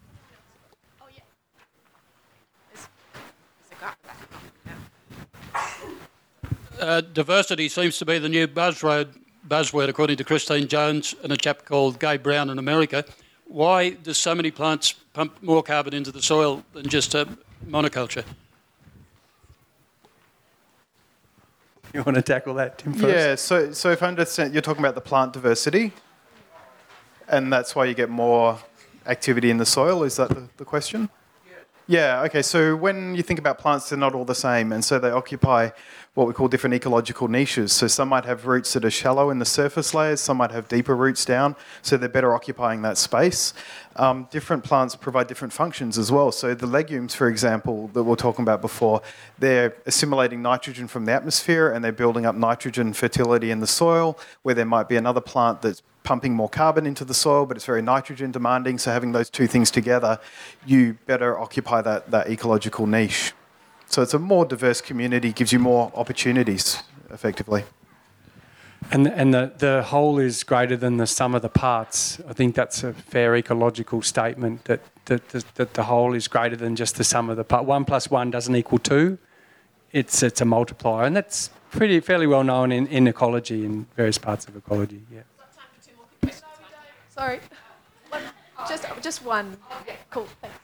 Uh, diversity seems to be the new buzzword, buzzword, according to Christine Jones and a chap called Gabe Brown in America. Why do so many plants pump more carbon into the soil than just a monoculture? You want to tackle that, Tim, first? Yeah, so, so if I understand, you're talking about the plant diversity, and that's why you get more activity in the soil, is that the, the question? Yeah, okay, so when you think about plants, they're not all the same, and so they occupy what we call different ecological niches. So some might have roots that are shallow in the surface layers, some might have deeper roots down, so they're better occupying that space. Um, different plants provide different functions as well. So the legumes, for example, that we were talking about before, they're assimilating nitrogen from the atmosphere and they're building up nitrogen fertility in the soil, where there might be another plant that's pumping more carbon into the soil, but it's very nitrogen demanding. So having those two things together, you better occupy that, that ecological niche. So it's a more diverse community, gives you more opportunities, effectively. And and the, the whole is greater than the sum of the parts. I think that's a fair ecological statement, that, that, that, that the whole is greater than just the sum of the parts. One plus one doesn't equal two. It's it's a multiplier. And that's pretty fairly well known in, in ecology, in various parts of ecology. Yeah. Sorry. One, just, just one. Yeah, cool. Thanks.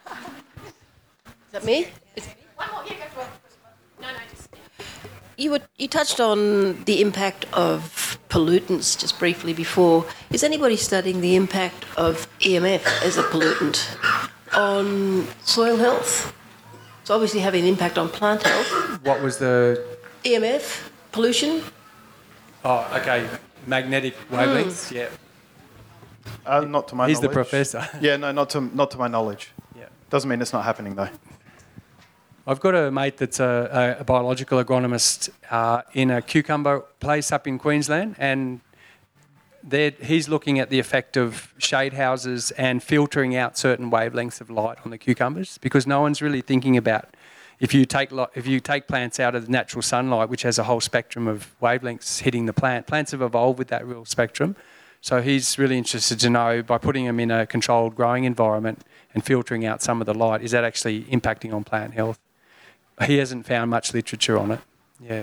Is that me? Is One more, yeah, go for it. No, no, just... You, were, you touched on the impact of pollutants just briefly before. Is anybody studying the impact of E M F as a pollutant on soil health? It's obviously having an impact on plant health. What was the... E M F, pollution? Oh, okay. Magnetic wavelengths, mm. yeah. Uh, not to my He's knowledge. the professor. Yeah, no, not to, not to my knowledge. Yeah. Doesn't mean it's not happening, though. I've got a mate that's a, a biological agronomist uh, in a cucumber place up in Queensland, and he's looking at the effect of shade houses and filtering out certain wavelengths of light on the cucumbers, because no one's really thinking about if you take if you take plants out of the natural sunlight, which has a whole spectrum of wavelengths hitting the plant. Plants have evolved with that real spectrum. So he's really interested to know, by putting them in a controlled growing environment and filtering out some of the light, is that actually impacting on plant health? He hasn't found much literature on it. Yeah.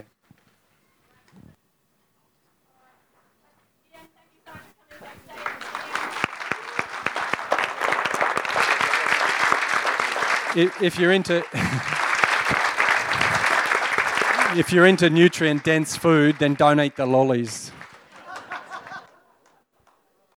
If, if you're into if you're into nutrient dense food, then don't eat the lollies.